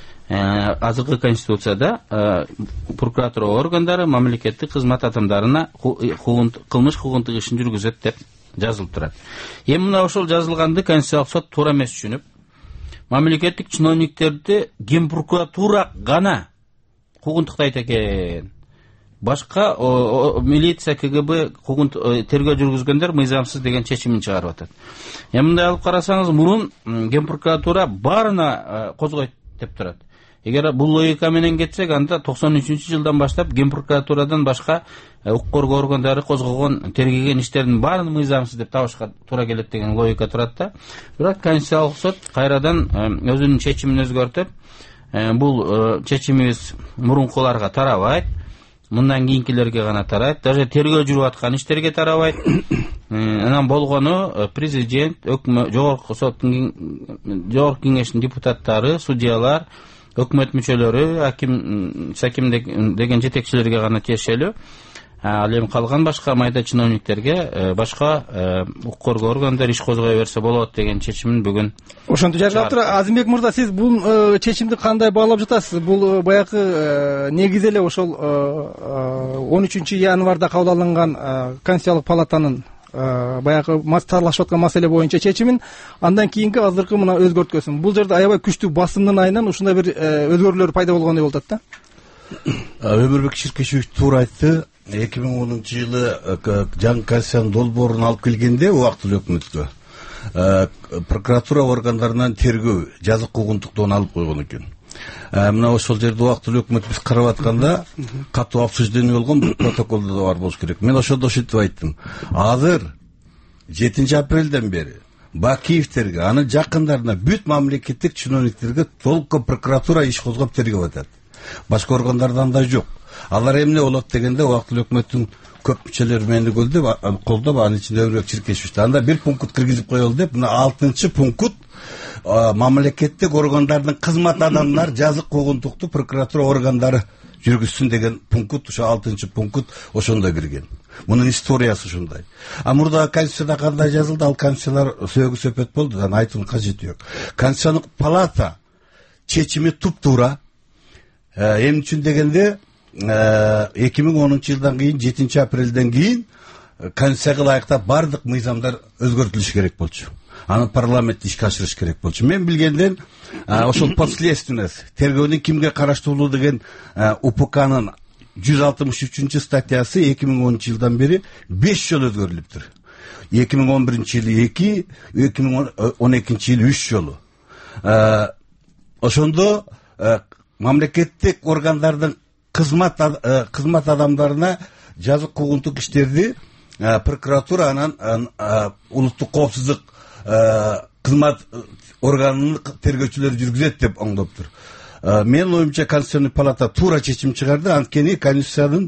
азыркы Конституцияда прокуратура органдары мамлекеттик кызмат адамдарына кылмыш укугунтук ишин жүргүзөт деп жазылып турат. Эми мына ошол жазылганды Конституциялык сот туура эмес түшүнүп, мамлекеттик чиновниктерди Ген прокуратура гана укугунтуктайт экен. Башка милиция, КГБ тергөө жүргүзгөндөр мыйзамсыз деген чечимин чыгарып атат. Эми мындай алып карасаңыз, мурун Ген прокуратура баарына козгойт деп турат. Эгер бул логика менен кетсек, анда токсон үчүнчү жылдан баштап Ген прокуратурадан башка укук коргоо органдары козгогон, тергеген иштердин баарын мыйзамсыз деп табышка туура келет деген логика турат да. Бирок Конституциялык сот кайрадан өзүнүн чечимин өзгөртүп, бул чечимибиз мурункуларга тарабайт, мындан кийинкилерге гана тарайт, даже тергөө жүрүп аткан иштерге тарабайт. Анан болгону президент, жогорку соттун жогорку кеңештин депутаттары, судьялар, өкмөт мүчөлөрү, аким, саким деген жетекчилерге гана тиешелүү. Ал эми калган башка майда чиновниктерге башка укук коргоо органдары иш козгой берсе болот деген чечимин бүгүн ошентип жарыялаптыр. Азимбек мырза, сиз бул чечимди кандай баалап жатасыз? Бул баягы негизи эле ошол он үчүнчү январда кабыл алынган Конституциялык палатанын баягы тарлашып аткан маселе боюнча чечимин андан кийинки азыркы мына өзгөрткөсүн. Бул жерде аябай күчтүү басымдын айынан ушундай бир өзгөрүүлөр пайда болгондой болуп атат да. Өмүрбек Ширкешевич туура айтты. эки миң онунчу жылы жаңы конституциянын долбоорун алып келгенде убактылуу өкмөткө прокуратура органдарынан тергөө, жазык куугунтуктоону алып койгон экен. Мына ошол жерде убактылуу өкмөт биз карап атканда катуу обсуждение болгон бул протоколдо да бар болуш керек. Мен ошондо ушинтип айттым. Азыр жетинчи апрелден бери Бакиевтерге, анын жакындарына, бүт мамлекеттик чиновниктерге толук прокуратура иш козгоп тергеп атат. Башка органдардан да жок. Алар эмне болот дегенде убактылуу өкмөттүн көп мүчөлөрү мени колдоп, анын ичинде Өмүрбек Чиркешевич. Анда бир пункт киргизип коелу деп, мына алтынчы пункт мамлекеттик органдардын кызмат адамдары жазык куугунтукту прокуратура органдары жүргүзсүн деген пункт, ошо алтынчы пункт ошондо кирген. Мунун историясы ушундай. А мурда конституцияда кандай жазылды, ал конституциялар сөөгү сөпөт болду, аны айтуунун кажети жок. Конституциялык палата чечими туп-туура. Эмне үчүн дегенде эки миң онунчу жылдан кийин жетинчи апрелден кийин конституцияга ылайыктап бардык мыйзамдар өзгөртүлүш керек болчу. Аны парламент ишке ашырыш керек болчу. Мен билгенден ошол подследственность, тергөөнүн кимге караштуулугу деген УПКнын жүз алтымыш үчүнчү статьясы эки миң онунчу жылдан бери беш жолу өзгөрүлүптүр. эки миң он биринчи жылы эки, эки миң он экинчи жылы үч жолу. Ошондо мамлекеттик органдардын кызмат кызмат адамдарына жазык куугунтук иштерди прокуратура анан улуттук коопсуздук кызмат органынын тергөөчүлөрү жүргүзөт деп оңдоптур. Менин оюмча Конституционный палата туура чечим чыгарды, анткени Конституциянын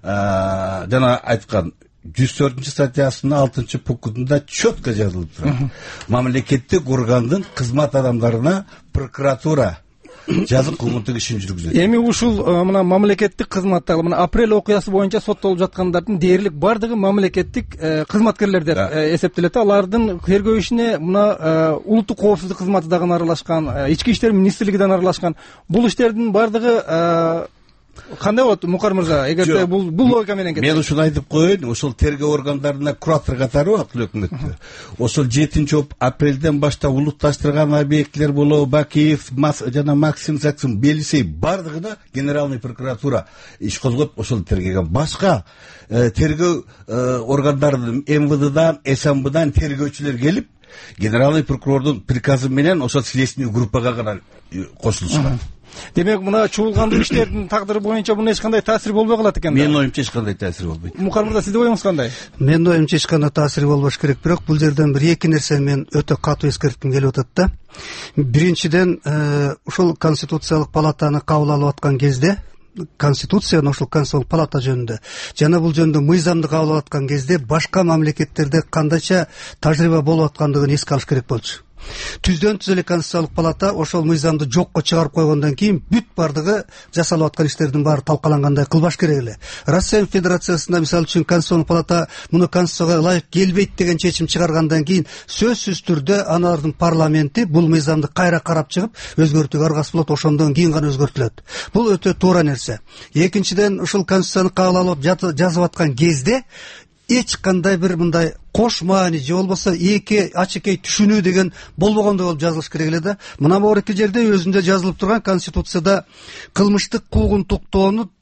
жана айткан жүз төртүнчү статьясынын алтынчы пунктунда четко жазылып турат. Мамлекеттик органдын кызмат адамдарына прокуратура жазык куугунтук ишин жүргүзөт. Эми ушул мына мамлекеттик кызматтагы мына апрель окуясы боюнча соттолуп жаткандардын дээрлик бардыгы мамлекеттик кызматкерлер деп эсептелет. Алардын тергөө ишине мына улуттук коопсуздук кызматы дагы аралашкан, ички иштер министрлиги да аралашкан. Бул иштердин бардыгы кандай болот Мукар мырза, эгерде бул бул логика менен кетсе? Мен ушуну айтып коеюн, ошол тергөө органдарына куратор катары убактылуу өкмөттү. Ошол жетинчи апрелден баштап улутташтырган объекттер болобу, Бакиев жана Максим Саксым, Белисей бардыгына генеральный прокуратура иш козгоп ошол тергеген. Башка тергөө органдарынан МВДдан, СМБдан тергөөчүлөр келип, генеральный прокурордун приказы менен ошол следственный группага гана кошулушкан. Демек мына чуулгандуу иштердин тагдыры боюнча муну эч кандай таасир болбой калат экен да. Менин оюмча эч кандай таасир болбойт. Мукар мырза, сиздин оюңуз кандай? Менин оюмча эч кандай таасир болбош керек, бирок бул жерден бир эки нерсени мен өтө катуу эскертким келип атат да. Биринчиден, ушул конституциялык палатаны кабыл алып аткан кезде, конституцияны ошол конституциялык палата жөнүндө жана бул жөнүндө мыйзамды кабыл алып аткан кезде башка мамлекеттерде кандайча тажрыйба болуп аткандыгын эске алыш керек болчу. Түздөн түз эле конституциялык палата ошол мыйзамды жокко чыгарып койгондон кийин бүт бардыгы жасалып аткан иштердин баары талкалангандай кылбаш керек эле. Россия Федерациясында мисалы үчүн конституциялык палата муну конституцияга ылайык келбейт деген чечим чыгаргандан кийин сөзсүз түрдө алардын парламенти бул мыйзамды кайра карап чыгып өзгөртүүгө аргасыз болот, ошондон кийин гана өзгөртүлөт. Бул өтө туура нерсе. Экинчиден, ушул конституцияны кабыл алып жазып аткан кезде эч кандай бир мындай кош маани же болбосо эки ачыкей түшүнүү деген болбогондой болуп жазылыш керек эле да. Мына бул эки жерде өзүндө жазылып турган конституцияда кылмыштык куугунтуктоону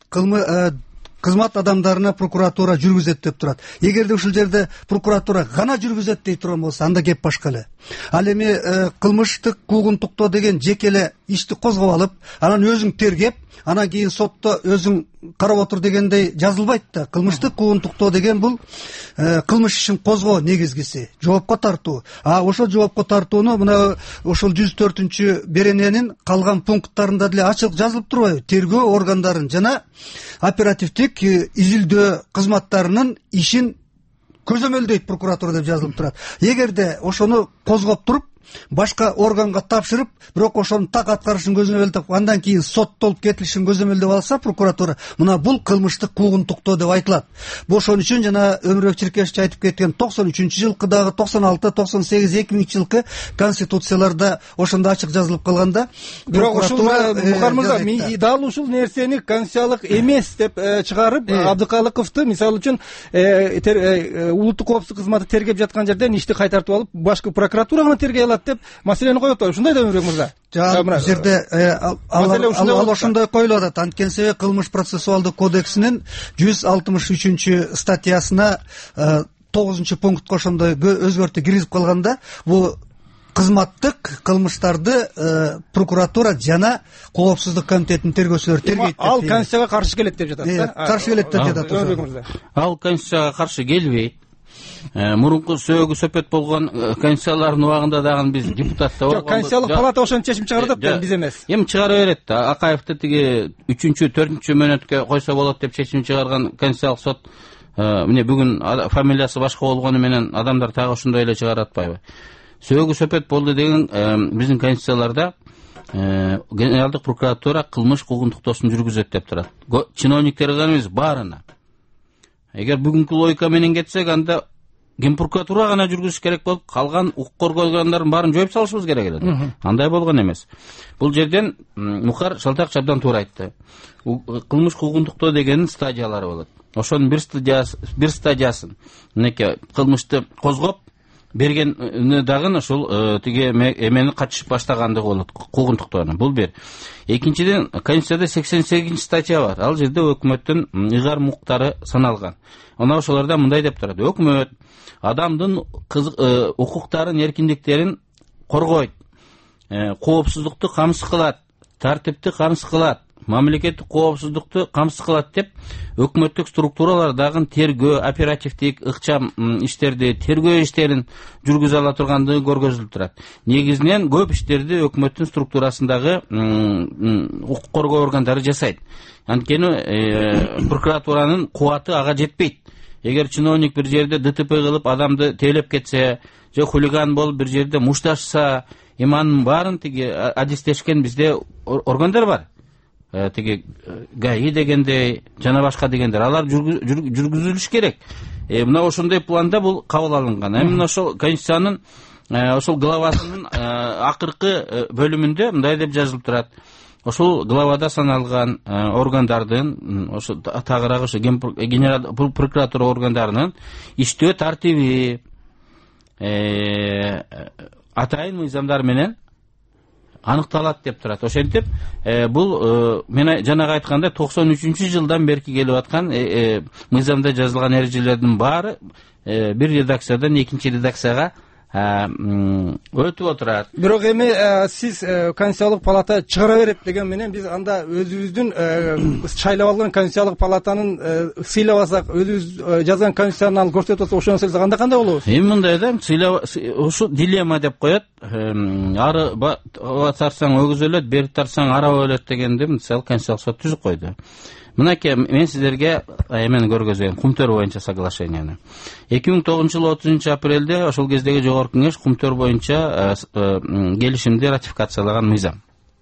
кызмат адамдарына прокуратура жүргүзөт деп турат. Эгерде ушул жерде прокуратура гана жүргүзөт дей турган болсо, анда кеп башка эле. Ал эми кылмыштык куугунтуктоо деген жеке эле ишти козгоп алып, анан өзүң тергеп, анан кийин сотто өзүң карап отур дегендей жазылбайт да. Кылмыштык куугунтуктоо деген бул кылмыш ишин козгоо негизгиси, жоопко тартуу. А ошол жоопко тартууну мына ошол жүз төртүнчү берененин калган пункттарында деле ачык жазылып турбайбы? Тергөө органдарын жана оперативдик изилдөө кызматтарынын ишин көзөмөлдөйт прокуратура деп жазылып турат. Эгерде ошону козгоп туруп, башка органга тапшырып, бирок ошону так аткарышын көзөмөлдөп, андан кийин соттолуп кетилишин көзөмөлдөп алса прокуратура, мына бул кылмыштык куугунтуктоо деп айтылат. Бул ошон үчүн жана Өмүрбек Чиркешевич айтып кеткен токсон үчүнчү жылкыдагы, токсон алты, токсон сегиз, эки миңинчи жылкы конституцияларда ошондо ачык жазылып калганда, бирок ушул Мухар мырза, дал ушул нерсени конституциялык эмес деп чыгарып, Абдыкалыковду мисалы үчүн улуттук коопсуздук кызматы тергеп жаткан жерден ишти кайтартып алып, башкы прокуратура гана тергей алат деп маселени коюп атпайбы? Ушундай да Өмүрбек мырза? Жок, бул жерде ал ошондой коюлуп атат. Анткени кылмыш процессуалдык кодексинин жүз алтымыш үчүнчү статьясына тогузунчу пунктка ошондой өзгөртүү киргизип калганда, бул кызматтык кылмыштарды прокуратура жана коопсуздук комитетинин тергөөчүлөрү тергейт. Ал конституцияга каршы келет деп жатат да? Каршы келет деп жатат. Ал конституцияга каршы келбейт. Мурунку сөөгү сөпөт болгон конституциялардын убагында дагы биз депутатта болгон. Жок, конституциялык палата ошону чечим чыгарды да, биз эмес. Эми чыгара берет да. Акаевди тиги үчүнчү, төртүнчү мөөнөткө койсо болот деп чечим чыгарган конституциялык сот мына бүгүн фамилиясы башка болгону менен адамдар так ошондой эле чыгарып атпайбы? Сөөгү сөпөт болду деген биздин конституцияларда генералдык прокуратура кылмыш куугунтуктоосун жүргүзөт деп турат. Чиновниктер гана эмес, баарына. Эгер бүгүнкү логика менен кетсек, анда ген прокуратура гана жүргүзүш керек болуп, калган укук коргоогондордун баарын жоюп салышыбыз керек эле. Андай болгон эмес. Бул жерден Мухар Шалтак абдан туура айтты. Кылмыш куугунтуктоо дегенин стадиялары болот. Ошонун бир стадиясы, бир стадиясын мынеке кылмышты козгоп берген дагы ушул тиги эмени катышып баштагандыгы болот, куугунтуктоонун. Бул бир. Экинчиден, Конституцияда сексен сегизинчи статья бар. Ал жерде өкмөттүн ыйгар муктары саналган. Ана ошолорда мындай деп турат: өкмөт адамдын укуктарын, эркиндиктерин коргойт, коопсуздукту камсыз кылат, тартипти камсыз кылат, мамлекеттик коопсуздукту камсыз кылат деп өкмөттүк структуралар дагы тергөө, оперативдик ыкчам иштерди, тергөө иштерин жүргүзө ала тургандыгы көргөзүлүп турат. Негизинен көп иштерди өкмөттүн структурасындагы укук коргоо органдары жасайт. Анткени прокуратуранын кубаты ага жетпейт. Эгер чиновник бир жерде ДТП кылып адамды тейлеп кетсе, же хулиган болуп бир жерде мушташса, иманын баарын тиги адистешкен бизде органдар бар. Тиги ГАИ дегендей, жана башка дегендер, алар жүргүзүлүш керек. Мына ошондой планда бул кабыл алынган. Эми ошол конституциянын ошол главасынын акыркы бөлүмүндө мындай деп жазылып турат: ошол главада саналган органдардын, ошо тагыраак ошо генерал прокуратура органдарынын иштөө тартиби атайын мыйзамдар менен аныкталат деп турат. Ошентип, бул мен жанагы айткандай токсон үчүнчү жылдан берки келип аткан мыйзамда жазылган эрежелердин баары бир редакциядан экинчи редакцияга өтүп отурат. Бирок эми сиз Конституциялык палата чыгара берет деген менен биз анда өзүбүздүн шайлап алган Конституциялык палатанын сыйлап алсак, өзүбүз жазган конституцияны алып көрсөтүп атсак, ошону сыйласак анда кандай болобуз? Эми мындай да, ушу дилемма деп коет. Ары тартсаң өгүз өлөт, бери тартсаң араба өлөт дегенди мисалы Конституциялык сот түзүп койду. Мынакей мен сиздерге эмени көргөзөйүн, кумтөр боюнча соглашенияны. эки миң тогузунчу жылы отузунчу апрелде ошол кездеги жогорку кеңеш кумтөр боюнча келишимди ратификациялаган мыйзам.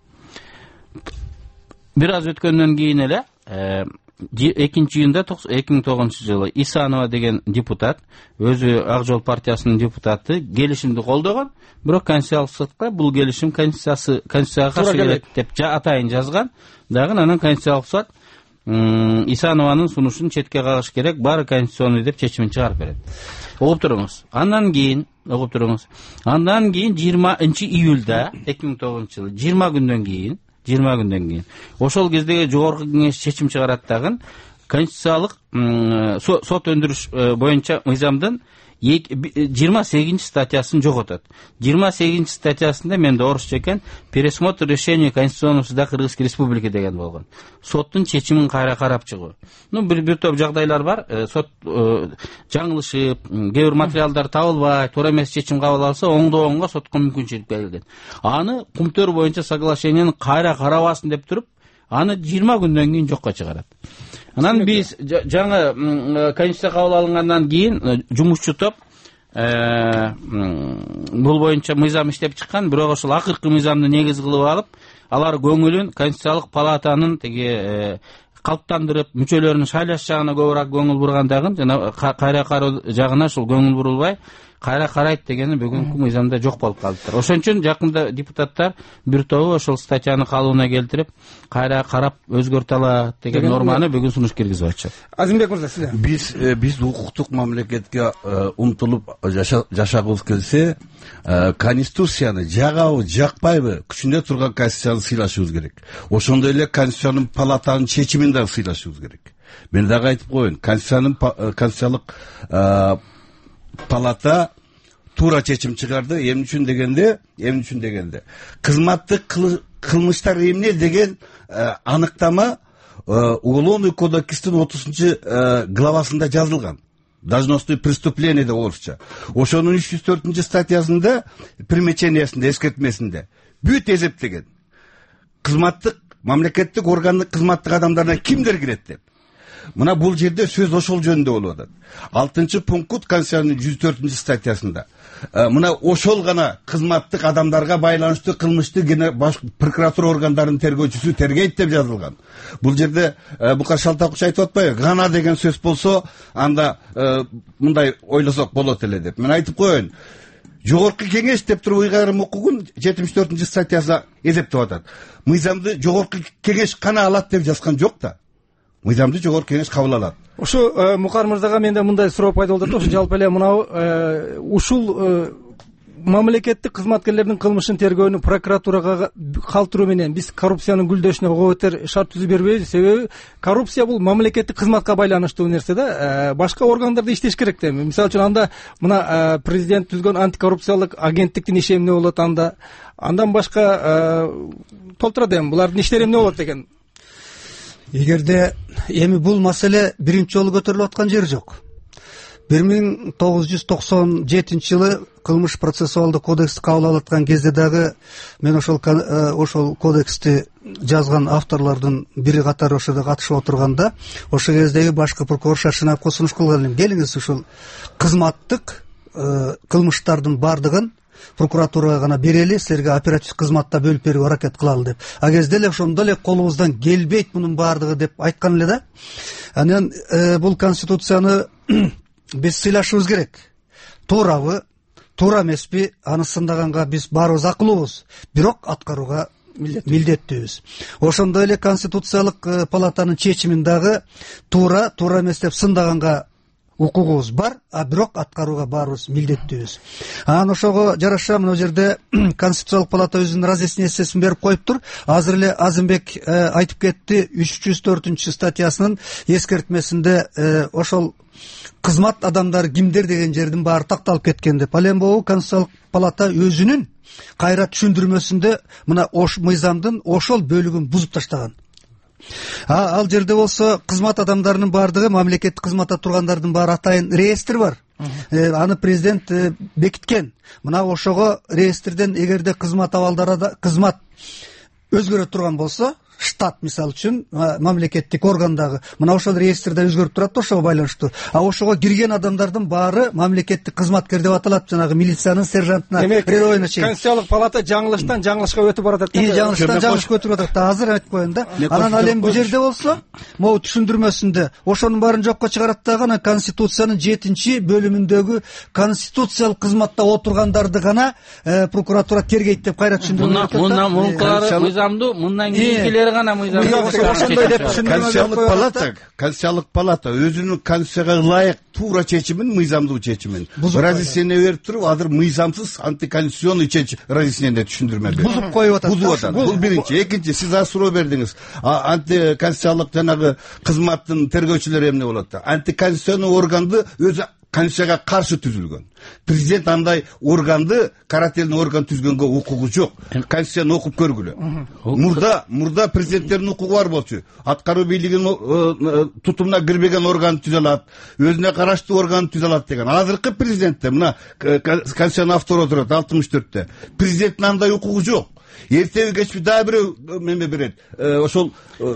Бир аз өткөндөн кийин эле экинчи июнда эки миң тогузунчу жылы Исанова деген депутат, өзү Ак Жол партиясынын депутаты, келишимди колдогон, бирок Конституциялык сотко бул келишим конституцияга каршы келет деп атайын жазган. Дагы анан Конституциялык сот Исанованын сунушун четке кагыш керек, баары конституционный деп чечимин чыгарып берет. Угуп туруңуз. Андан кийин, угуп туруңуз. Андан кийин жыйырманчы июлда эки миң тогузунчу жылы жыйырма күндөн кийин, жыйырма күндөн кийин ошол кездеги жогорку кеңеш чечим чыгарат дагы конституциялык сот өндүрүш боюнча мыйзамдын жыйырма сегизинчи статьясын жоготот. жыйырма сегизинчи статьясында менде орусча экен, пересмотр решения Конституционного суда Кыргызской Республики деген болгон. Соттун чечимин кайра карап чыгуу. Ну бир бир топ жагдайлар бар. Сот жаңылышып, кээ бир материалдар табылбай, туура эмес чечим кабыл алса, оңдогонго сотко мүмкүнчүлүк берилген. Аны кумтөр боюнча соглашениянын кайра карабасын деп туруп, аны жыйырма күндөн кийин жокко чыгарат. Анан биз жаңы конституция кабыл алынгандан кийин жумушчу топ бул боюнча мыйзам иштеп чыккан, бирок ошол акыркы мыйзамды негиз кылып алып, алар көңүлүн Конституциялык палатанын тиги калыптандырып, мүчөлөрүнүн шайлаш жагына көбүрөөк көңүл бургандагын жана кайра кароо жагына ушул көңүл бурулбай кайра карайт дегени бүгүнкү мыйзамда жок болуп калыптыр. Ошон үчүн жакында депутаттар бир тобу ошол статьяны калыбына келтирип, кайра карап өзгөртө алат деген норманы бүгүн сунуш киргизип атышат. Азимбек мырза, сиз? Биз биз укуктук мамлекетке умтулуп жашагыбыз келсе, Конституцияны жагабы, жакпайбы, күчүндө турган Конституцияны сыйлашыбыз керек. Ошондой эле Конституциянын палатанын чечимин да сыйлашыбыз керек. Мен дагы айтып коеюн, Конституциянын Конституциялык палата туура чечим чыгарды. Эмне үчүн дегенде, эмне үчүн дегенде, кызматтык кылмыштар эмне деген аныктама Уголовный кодекстин отузунчу главасында жазылган. Должностные преступления деп орусча. Ошонун үч жүз төртүнчү статьясында, примечениясында, эскертмесинде бүт эсептеген. Кызматтык, мамлекеттик органдын кызматтык адамдарына кимдер кирет деп. Мына бул жерде сөз ошол жөнүндө болуп атат. алтынчы пункт Конституциянын жүз төртүнчү статьясында. Мына ошол гана кызматтык адамдарга байланыштуу кылмышты баш прокуратура органдарынын тергөөчүсү тергейт деп жазылган. Бул жерде Букар Шалтакович айтып атпайбы? Гана деген сөз болсо, анда мындай ойлосок болот эле деп. Мен айтып коеюн. Жогорку кеңеш деп туруп ыйгарым укугун жетимиш төртүнчү статьясы эсептеп атат. Мыйзамды жогорку кеңеш гана алат деп жазган жок да. Мыйзамды жогорку кеңеш кабыл алат. Ушу Мукар мырзага менде мындай суроо пайда болуп атат. Ушу жалпы эле мынау ушул мамлекеттик кызматкерлердин кылмышын тергөөнү прокуратурага калтыруу менен биз коррупциянын гүлдөшүнө ого бетер шарт түзүп бербейбиз. Себеби коррупция бул мамлекеттик кызматка байланыштуу нерсе да. Башка органдарда иштеш керек да. Мисалы үчүн анда мына президент түзгөн антикоррупциялык агенттиктин иши эмне болот анда? Андан башка толтура дейм. Булардын иштери эмне болот деген. Эгерде эми бул маселе биринчи жолу көтөрүлүп аткан жери жок. бир миң тогуз жүз токсон жетинчи жылы кылмыш процессуалдык кодексти кабыл алып аткан кезде дагы мен ошол ошол кодексти жазган авторлордун бири катары ошода катышып отурганда, ошол кездеги башкы прокурор Шашинаповго сунуш кылган элем. Келиңиз, ушул кызматтык кылмыштардын бардыгын прокуратурага гана берели, силерге оперативдик кызматта бөлүп берүүгө аракет кылалы деп. А кезде эле ошондо эле колубуздан келбейт мунун бардыгы деп айткан эле да. Анан бул конституцияны биз сыйлашыбыз керек. Туурабы, туура эмеспи, аны сындаганга биз баарыбыз акылуубуз, бирок аткарууга милдеттүүбүз. Ошондой эле конституциялык палатанын чечимин дагы туура, туура эмес деп сындаганга укугубуз бар, а бирок аткарууга баарыбыз милдеттүүбүз. Анан ошого жараша мына жерде Конституциялык палата өзүнүн разъяснениесин берип коюптур. Азыр эле Азымбек айтып кетти, үч жүз төртүнчү статьясынын эскертмесинде ошол кызмат адамдары кимдер деген жердин баары такталып кеткен деп. Ал эми бул Конституциялык палата өзүнүн кайра түшүндүрмөсүндө мына ош мыйзамдын ошол бөлүгүн бузуп таштаган. А ал жерде болсо кызмат адамдарынын баардыгы, мамлекеттик кызматта тургандардын баары атайын реестр бар. Аны президент бекиткен. Мына ошого реестрден эгерде кызмат абалдары кызмат өзгөрө турган болсо, штат мисалы үчүн мамлекеттик органдагы мына ошол реестрде өзгөрүп турат, ошого байланыштуу. А ошого кирген адамдардын баары мамлекеттик кызматкер деп аталат, жанагы милициянын сержантына, рядовойуна чейин. Конституциялык палата жаңылыштан жаңылышка өтүп баратат. И жаңылыштан жаңылышка өтүп баратат. Азыр айтып коеюн да. Анан ал эми бул жерде болсо, могу түшүндүрмөсүндө ошонун баарын жокко чыгарат дагы, анан Конституциянын жетинчи бөлүмүндөгү конституциялык кызматта отургандарды гана прокуратура тергейт деп кайра түшүндүрөт. Мындан мурункулары мыйзамдуу, мындан кийинкилери гана мыйзам. Конституциялык палата, Конституциялык палата өзүнүн конституцияга ылайык туура чечимин, мыйзамдуу чечимин разъяснение берип туруп, азыр мыйзамсыз антиконституционный чечим разъяснение түшүндүрмө берип бузуп коюп атат. Бузуп атат. Бул биринчи. Экинчи, сиз азыр суроо бердиңиз. Антиконституциялык жанагы кызматтын тергөөчүлөрү эмне болот да? Антиконституционный органды өзү Конституцияга каршы түзүлгөн. Президент андай органды, карательный орган түзгөнгө укугу жок. Конституцияны окуп көргүлө. Мурда, мурда президенттердин укугу бар болчу. Аткаруу бийлигинин тутумуна кирбеген орган түзө алат, өзүнө караштуу орган түзө алат деген. Азыркы президентте мына Конституциянын автору отурат алтымыш төрттө. Президенттин андай укугу жок. Эртеби кечпи дагы бирөө неме берет. Ошол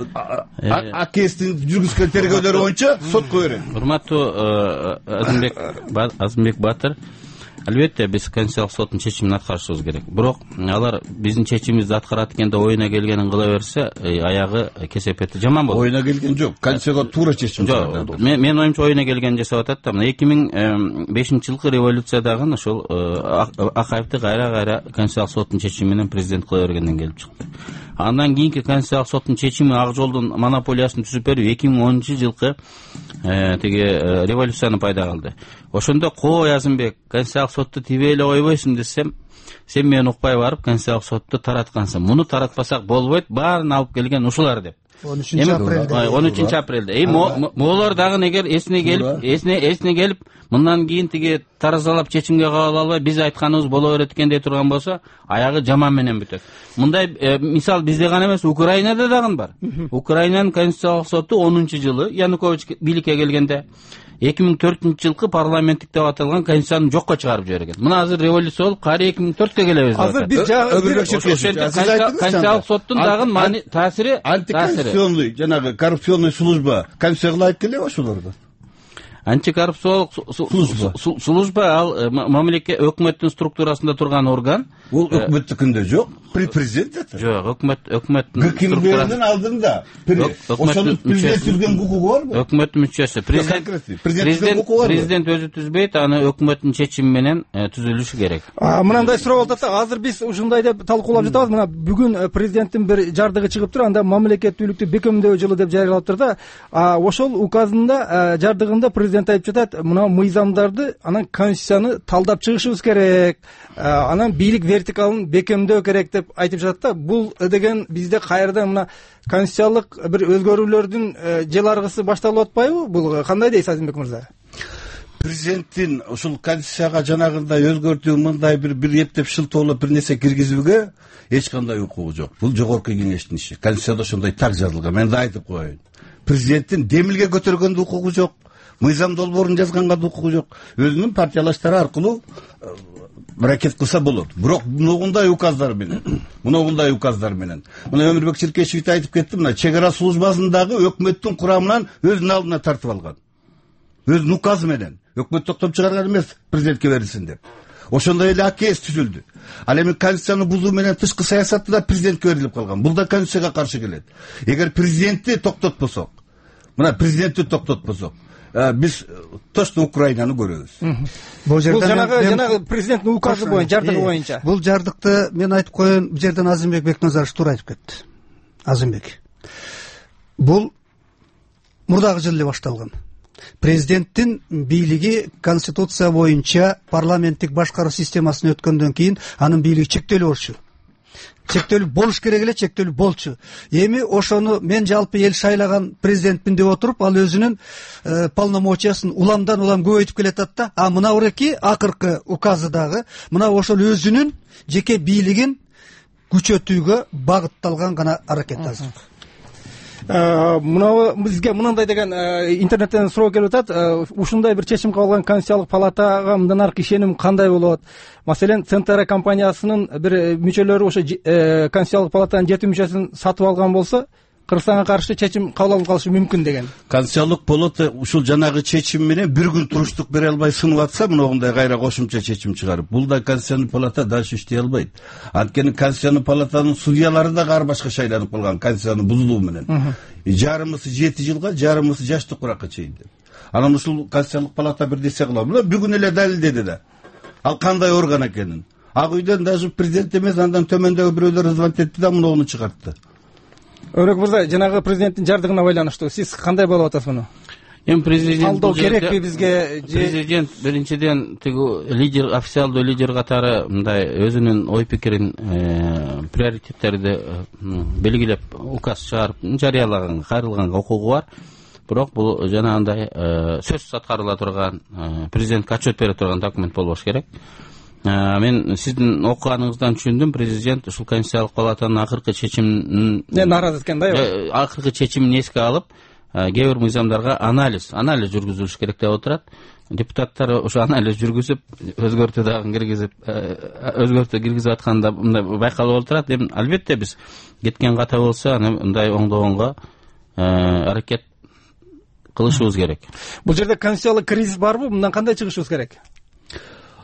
АКСтин жүргүзгөн тергөөлөрү боюнча сотко берет. Урматтуу Азымбек Азымбек Батыр, албетте биз конституциялык соттун чечимин аткарышыбыз керек. Бирок алар биздин чечимибизди аткарат экен деп оюна келгенин кыла берсе, аягы кесепети жаман болот. Оюна келген жок, конституцияга туура чечим чыгарды. Мен менин оюмча оюна келген жасап атат да. эки миң бешинчи жылкы революциядагы ошол Акаевди кайра-кайра конституциялык соттун чечими менен президент кыла бергенден келип чыкты. Андан кийинки конституциялык соттун чечими ак жолдун монополиясын түзүп берип эки миң онунчу жылкы тиги революцияны пайда кылды. Ошондо Коо Азымбек конституциялык сотто тийбей эле койбойсуң десем, сен мени укпай барып конституциялык сотту тараткансың. Муну таратпасак болбойт, баарын алып келген ушулар деп. он үчүнчү апрелде. он үчүнчү апрелде. Эми могулар дагы эгер эсине келип, эсине эсине келип, мындан кийин тиги таразалап чечимге кабыл албай биз айтканыбыз боло берет экен дей турган болсо, аягы жаман менен бүтөт. Мындай мисал бизде гана эмес, Украинада дагы бар. Украинанын конституциялык соту онунчу жылы Янукович бийликке келгенде эки миң төртүнчү жылкы парламенттик деп аталган конституцияны жокко чыгарып жиберген. Мына азыр революция болуп, кайра эки миң төрткө келебиз. Азыр бир конституциялык соттун дагы таасири антиконституционный, жанагы коррупционный служба конституцияга ылайык келеби ошолорго? Антикоррупциялык служба ал мамлекет өкмөттүн структурасында турган орган. Бул өкмөттүкүндө жок, при президент это. Жок, өкмөт өкмөттүн структурасынын алдында. Ошону президент түзгөн укугу барбы? Өкмөттүн мүчөсү. Президент президент өзү түзбөйт, аны өкмөттүн чечими менен түзүлүшү керек. Мындай суроо болуп атат. Азыр биз ушундай деп талкуулап жатабыз. Мына бүгүн президенттин бир жардыгы чыгып тур, анда мамлекеттүүлүктү бекемдөө жылы деп жарыялап тур да. Ошол указында жардыгында президент айтып жатат, мына мыйзамдарды анан конституцияны талдап чыгышыбыз керек. Анан бийлик вертикалын бекемдөө керек деп айтып жатат да. Бул деген бизде кайрадан мына конституциялык бир өзгөрүүлөрдүн жыл аргысы башталып атпайбы? Бул кандай дейсиз Азимбек мырза? Президенттин ушул конституцияга жанагындай өзгөртүү, мындай бир бир эптеп шылтоолоп бир нерсе киргизүүгө эч кандай укугу жок. Бул жогорку кеңештин иши. Конституцияда ошондой так жазылган. Мен да айтып коеюн. Президенттин демилге көтөргөндө укугу жок. Мыйзам долбоорун жазганга да укугу жок. Өзүнүн партиялаштары аркылуу аракет кылса болот. Бирок мындай указдар менен, мындай указдар менен. Мына Өмүрбек Чиркешевич айтып кетти, мына чек ара службасындагы өкмөттүн курамынан өзүнүн алдына тартып алган. Өзүнүн указы менен. Өкмөт токтоп чыгарган эмес, президентке берилсин деп. Ошондой эле АКС түзүлдү. Ал эми конституцияны бузуу менен тышкы саясатты да президентке берилип калган. Бул да конституцияга каршы келет. Эгер президентти токтотпосок, мына президентти токтотпосок, биз точно Украинаны көрөбүз. Бул жанагы жанагы президенттин указы боюнча, жардыгы боюнча. Бул жардыкты мен айтып коеюн, бул жерден Азимбек Бекназарович туура айтып кетти. Азимбек. Бул мурдагы жылы башталган. Президенттин бийлиги конституция боюнча парламенттик башкаруу системасына өткөндөн кийин анын бийлиги чектелип болчу. Чектелип болуш керек эле, чектелип болчу. Эми ошону мен жалпы эл шайлаган президентмин деп отуруп, ал өзүнүн полномочиясын уламдан улам көбөйтүп келатат да. А мына уреки акыркы указы дагы мына ошол өзүнүн жеке бийлигин күчөтүүгө багытталган гана аракет азыр. Мына бизге мындай деген интернеттен суроо келип атат. Ушундай бир чечим кабыл алган конституциялык палатага мындан аркы ишеним кандай болот? Маселен, Центра компаниясынын бир мүчөлөрү ошо конституциялык палатанын жети мүчөсүн сатып алган болсо, Кыргызстанга каршы чечим кабыл алынып калышы мүмкүн деген. Конституциялык палата ушул жанагы чечим менен бир күн туруштук бере албай сынып атса, мындай кайра кошумча чечим чыгарып, бул да конституциялык палата дальше иштей албайт. Анткени конституциялык палатанын судьялары да ар башка шайланып калган конституцияны бузулуу менен. Жарымысы жети жылга, жарымысы жаштык уракка чейин деп. Анан ушул конституциялык палата бир нерсе кылат. Мына бүгүн эле далилдеди да. Ал кандай орган экенин. Ак үйдөн даже президент эмес, андан төмөндөгү бирөөлөр звонить этти да муну чыгартты. Өрөк мырза, жанагы президенттин жардыгына байланыштуу сиз кандай болуп атасыз муну? Эми президент алдоо керекпи бизге? Президент биринчиден тиги лидер, официалдуу лидер катары мындай өзүнүн ой пикирин, приоритеттерди белгилеп указ чыгарып жарыялаган, кайрылганга укугу бар. Бирок бул жанагындай сөзсүз аткарыла турган, президентке отчет бере турган документ болбош керек. Мен сиздин окуганыңыздан түшүндүм, президент ушул конституциялык палатанын акыркы чечимин нааразы экен да, акыркы чечимин эске алып, кээ бир мыйзамдарга анализ, анализ жүргүзүлүш керек деп отурат. Депутаттар ошо анализ жүргүзүп, өзгөртүү дагы киргизип, өзгөртүү киргизип атканда мындай байкалып отурат. Эми албетте биз кеткен ката болсо, аны мындай оңдогонго аракет кылышыбыз керек. Бул жерде конституциялык кризис барбы? Мындан кандай чыгышыбыз керек?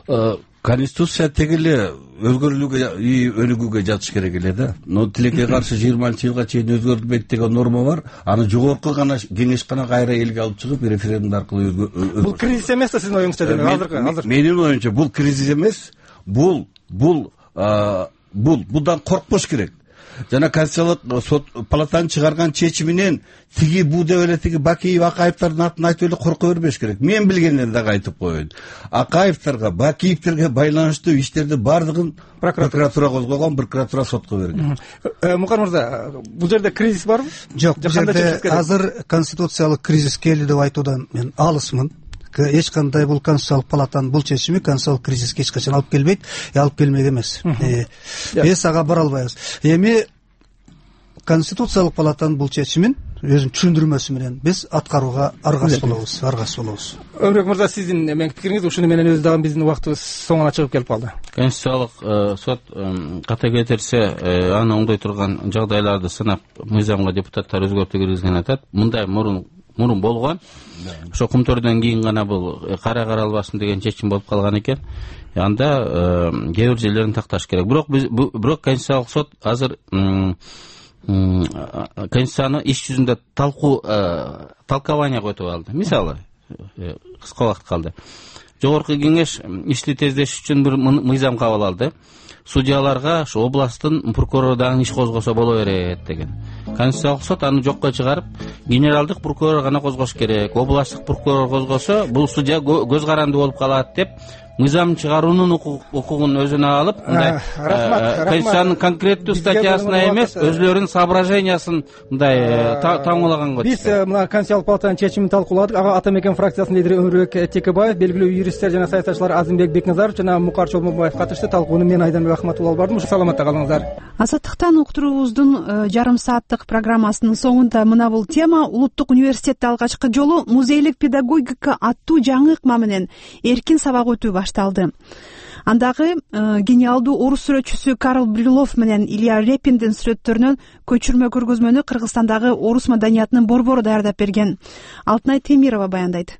конституция теги эле өзгөрүлүүгө өнүгүүгө жатыш керек эле да. Но тилекке каршы жыйырманчы жылга чейин өзгөртүлбөйт деген норма бар. Аны жогорку гана кеңеш гана кайра элге алып чыгып референдум аркылуу бул кризис эмес да сиздин оюңузча? Азыркы азыр менин оюмча бул кризис эмес. Бул бул бул будан коркпош керек. Жана Конституциялык сот палатанын чыгарган чечиминен тиги бу деп эле тиги Бакиев Акаевдин атын айтып эле корко бербеш керек. Мен билгенден дагы айтып коеюн. Акаевтерге, Бакиевтерге байланыштуу иштерди бардыгын прокуратура козгогон, прокуратура сотко берген. Мукар мырза, бул жерде кризис барбы? Жок, бул жерде азыр конституциялык кризис келди деп айтуудан мен алысмын. Эч кандай бул конституциялык палатанын бул чечими конституциялык кризиске эч качан алып келбейт, алып келмек эмес. Биз ага бара албайбыз. Эми конституциялык палатанын бул чечимин өзүнүн түшүндүрмөсү менен биз аткарууга аргасыз болобуз, аргасыз болобуз. Өмүрбек мырза, сиздин менен пикириңиз ушуну менен өзү дагы биздин убактыбыз соңуна чыгып келип калды. Конституциялык сот ката кетирсе, аны оңдой турган жагдайларды сынап, мыйзамга депутаттар өзгөртүү киргизген атат. Мындай мурун мурун болгон. Ошо кумтөрдөн кийин гана бул кара каралбасын деген чечим болуп калган экен. Анда кээ бир жерлерин такташ керек. Бирок биз бирок Конституциялык сот азыр Конституцияны иш жүзүндө талкуу талкованияга өтүп алды. Мисалы, кыска убакыт калды. Жогорку кеңеш ишти тездетиш үчүн бир мыйзам кабыл алды. Судьяларга ошо областтын прокурору дагы иш козгосо боло берет деген. Конституциялык сот аны жокко чыгарып, генералдык прокурор гана козгош керек. Областтык прокурор козгосо, бул судья көз каранды болуп калат деп мыйзам чыгаруунун укугун өзүнө алып, мындай Конституциянын конкреттүү статьясына эмес, өзлөрүнүн соображениясын мындай таңуулаганга. Биз мына Конституциялык палатанын чечимин талкууладык. Ага Ата Мекен фракциясынын лидери Өмүрбек Текебаев, белгилүү юристтер жана саясатчылар Азимбек Бекназаров жана Мукар Чолмонбаев катышты. Талкууну мен Айданбек Ахматулла алып бардым. Саламатта калыңыздар. Азаттыктан уктуруубуздун жарым сааттык программасынын соңунда мына бул тема Улуттук университетте алгачкы жолу музейлик педагогика аттуу жаңы ыкма менен эркин сабак өтүү башталды. Андагы гениалдуу орус сүрөтчүсү Карл Брюлов менен Илья Репиндин сүрөттөрүнөн көчүрмө көргөзмөнү Кыргызстандагы орус маданиятынын борбору даярдап берген. Алтынай Темирова баяндайт.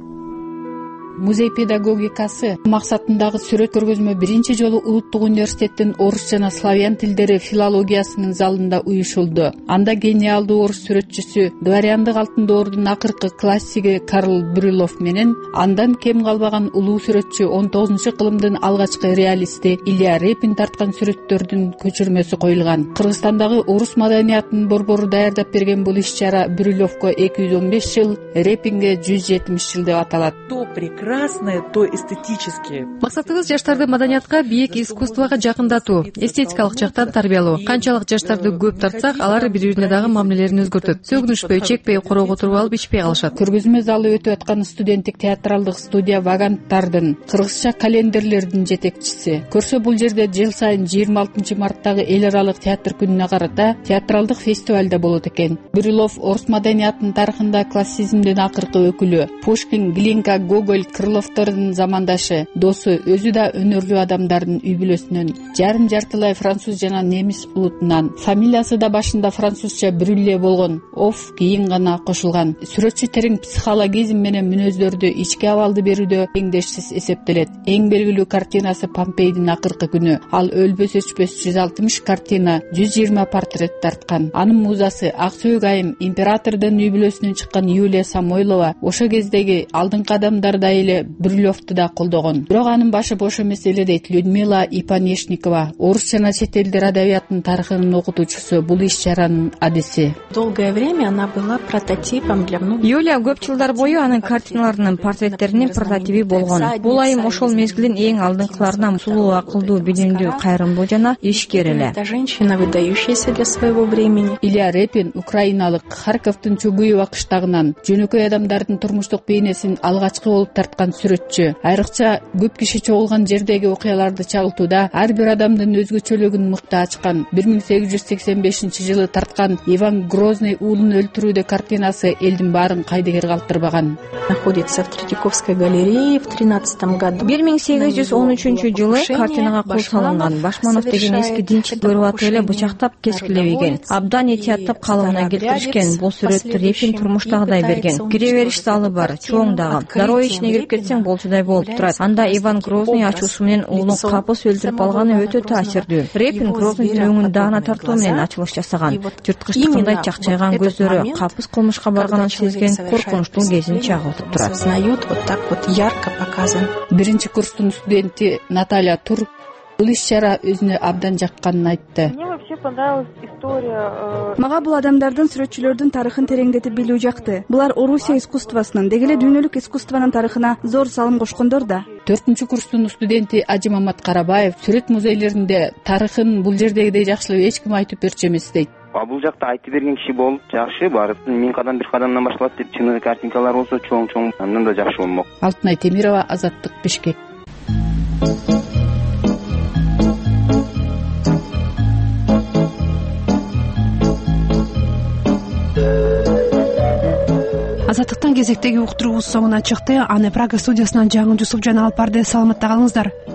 Музей педагогикасы максатындагы сүрөт көргөзмө биринчи жолу Улуттук университеттин орус жана славян тилдери филологиясынын залында уюшулду. Анда гениалдуу орус сүрөтчүсү, дворяндык алтын доордун акыркы классиги Карл Брюлов менен андан кем калбаган улуу сүрөтчү он тогузунчу кылымдын алгачкы реалисти Илья Репин тарткан сүрөттөрдүн көчүрмөсү коюлган. Кыргызстандагы орус маданиятынын борбору даярдап берген бул иш-чара Брюловко эки жүз он беш жыл, Репинге жүз жетимиш жыл деп аталат. Прекрасное, то эстетические. Максатыбыз жаштарды маданиятка, бийик искусствого жакындатуу, эстетикалык жактан тарбиялоо. Канчалык жаштарды көп тартсак, алар бири-бирине дагы мамилелерин өзгөртөт. Сөгүнүшпөй, чекпей, короого туруп алып ичпей калышат. Көргөзмө залы өтүп аткан студенттик театралдык студия Ваганттардын, кыргызча календерлердин жетекчиси. Көрсө бул жерде жыл сайын жыйырма алтынчы марттагы эл аралык театр күнүнө карата театралдык фестиваль да болот экен. Брюлов орус маданиятынын тарыхында классицизмдин акыркы өкүлү. Пушкин, Глинка, Гоголь, Крыловдордун замандашы, досу, өзү да өнөрлүү адамдардын үй бүлөсүнөн, жарым жартылай француз жана немис улутунан. Фамилиясы да башында французча Брюле болгон, оф кийин гана кошулган. Сүрөтчү терең психологизм менен мүнөздөрдү, ички абалды берүүдө теңдешсиз эсептелет. Эң белгилүү картинасы Помпейдин акыркы күнү. Ал өлбөс өчпөс жүз алтымыш картина, жүз жыйырма портрет тарткан. Анын музасы Ак сөөк айым, императордун үй бүлөсүнөн чыккан Юлия Самойлова ошо кездеги алдыңкы адамдарда эле Брюловду да колдогон. Бирок анын башы бош эмес эле дейт Людмила Ипанешникова, орус жана чет элдер адабиятынын тарыхынын окутуучусу, бул иш-чаранын адиси. Долгое время она была прототипом для многих. Юлия көп жылдар бою анын картиналарынын портреттеринин прототиби болгон. Бул айым ошол мезгилдин эң алдыңкыларынан сулуу, акылдуу, билимдүү, кайрымдуу жана ишкер эле. Это женщина, выдающаяся для своего времени. Илья Репин украиналык, Харьковдун Чугуева кыштагынан жөнөкөй адамдардын турмуштук бейнесин алгачкы болуп тарткан сүрөтчү. Айрыкча көп киши чогулган жердеги окуяларды чагылтууда ар бир адамдын өзгөчөлүгүн мыкты ачкан. бир миң сегиз жүз сексен бешинчи жылы тарткан Иван Грозный уулун өлтүрүүдө картинасы элдин баарын кайдыгер калтырбаган. Находится в Третьяковской галерее в тринадцатом году. бир миң сегиз жүз он үчүнчү жылы картинага кол салынган. Башманов деген эски динчик көрүп атып эле бычактап кескилебеген. Абдан этияттап калыбына келтиришкен. Бул сүрөттү Репин турмуштагыдай берген. Кире бериш залы бар, чоң дагы. Дароо ичине кирип кетсең болчудай болуп турат. Анда Иван Грозный ачуусу менен уулун капыс өлтүрүп алганы өтө таасирдүү. Репин Грозныйдын өңүн даана тартуу менен ачылыш жасаган. Жырткычтыкындай чакчайган көздөрү капыс кылмышка барганын сезген коркунучтуу кезин чагылтып турат. Вот так вот ярко показан. Биринчи курстун студенти Наталья Тур бул иш-чара өзүнө абдан жакканын айтты. Мне вообще понравилась история. Мага бул адамдардын, сүрөтчүлөрдүн тарыхын тереңдетип билүү жакты. Булар Орусия искусствосунун, деги эле дүйнөлүк искусствонун тарыхына зор салым кошкондор да. Төртүнчү курстун студенти Ажимамат Карабаев сүрөт музейлеринде тарыхын бул жердегидей жакшылап эч ким айтып берчү эмес дейт. Бул жакта айтып берген киши болуп жакшы, барып миң кадам бир кадамдан башталат деп чыныгы картинкалар болсо чоң-чоң, андан да жакшы болмок. Алтынай Темирова, Азаттык, Бишкек. Азаттыктан кезектеги уктуруубуз соңуна чыкты. Аны Прага студиясынан Жаңы Жусуп жана алып барды. Саламатта калыңыздар.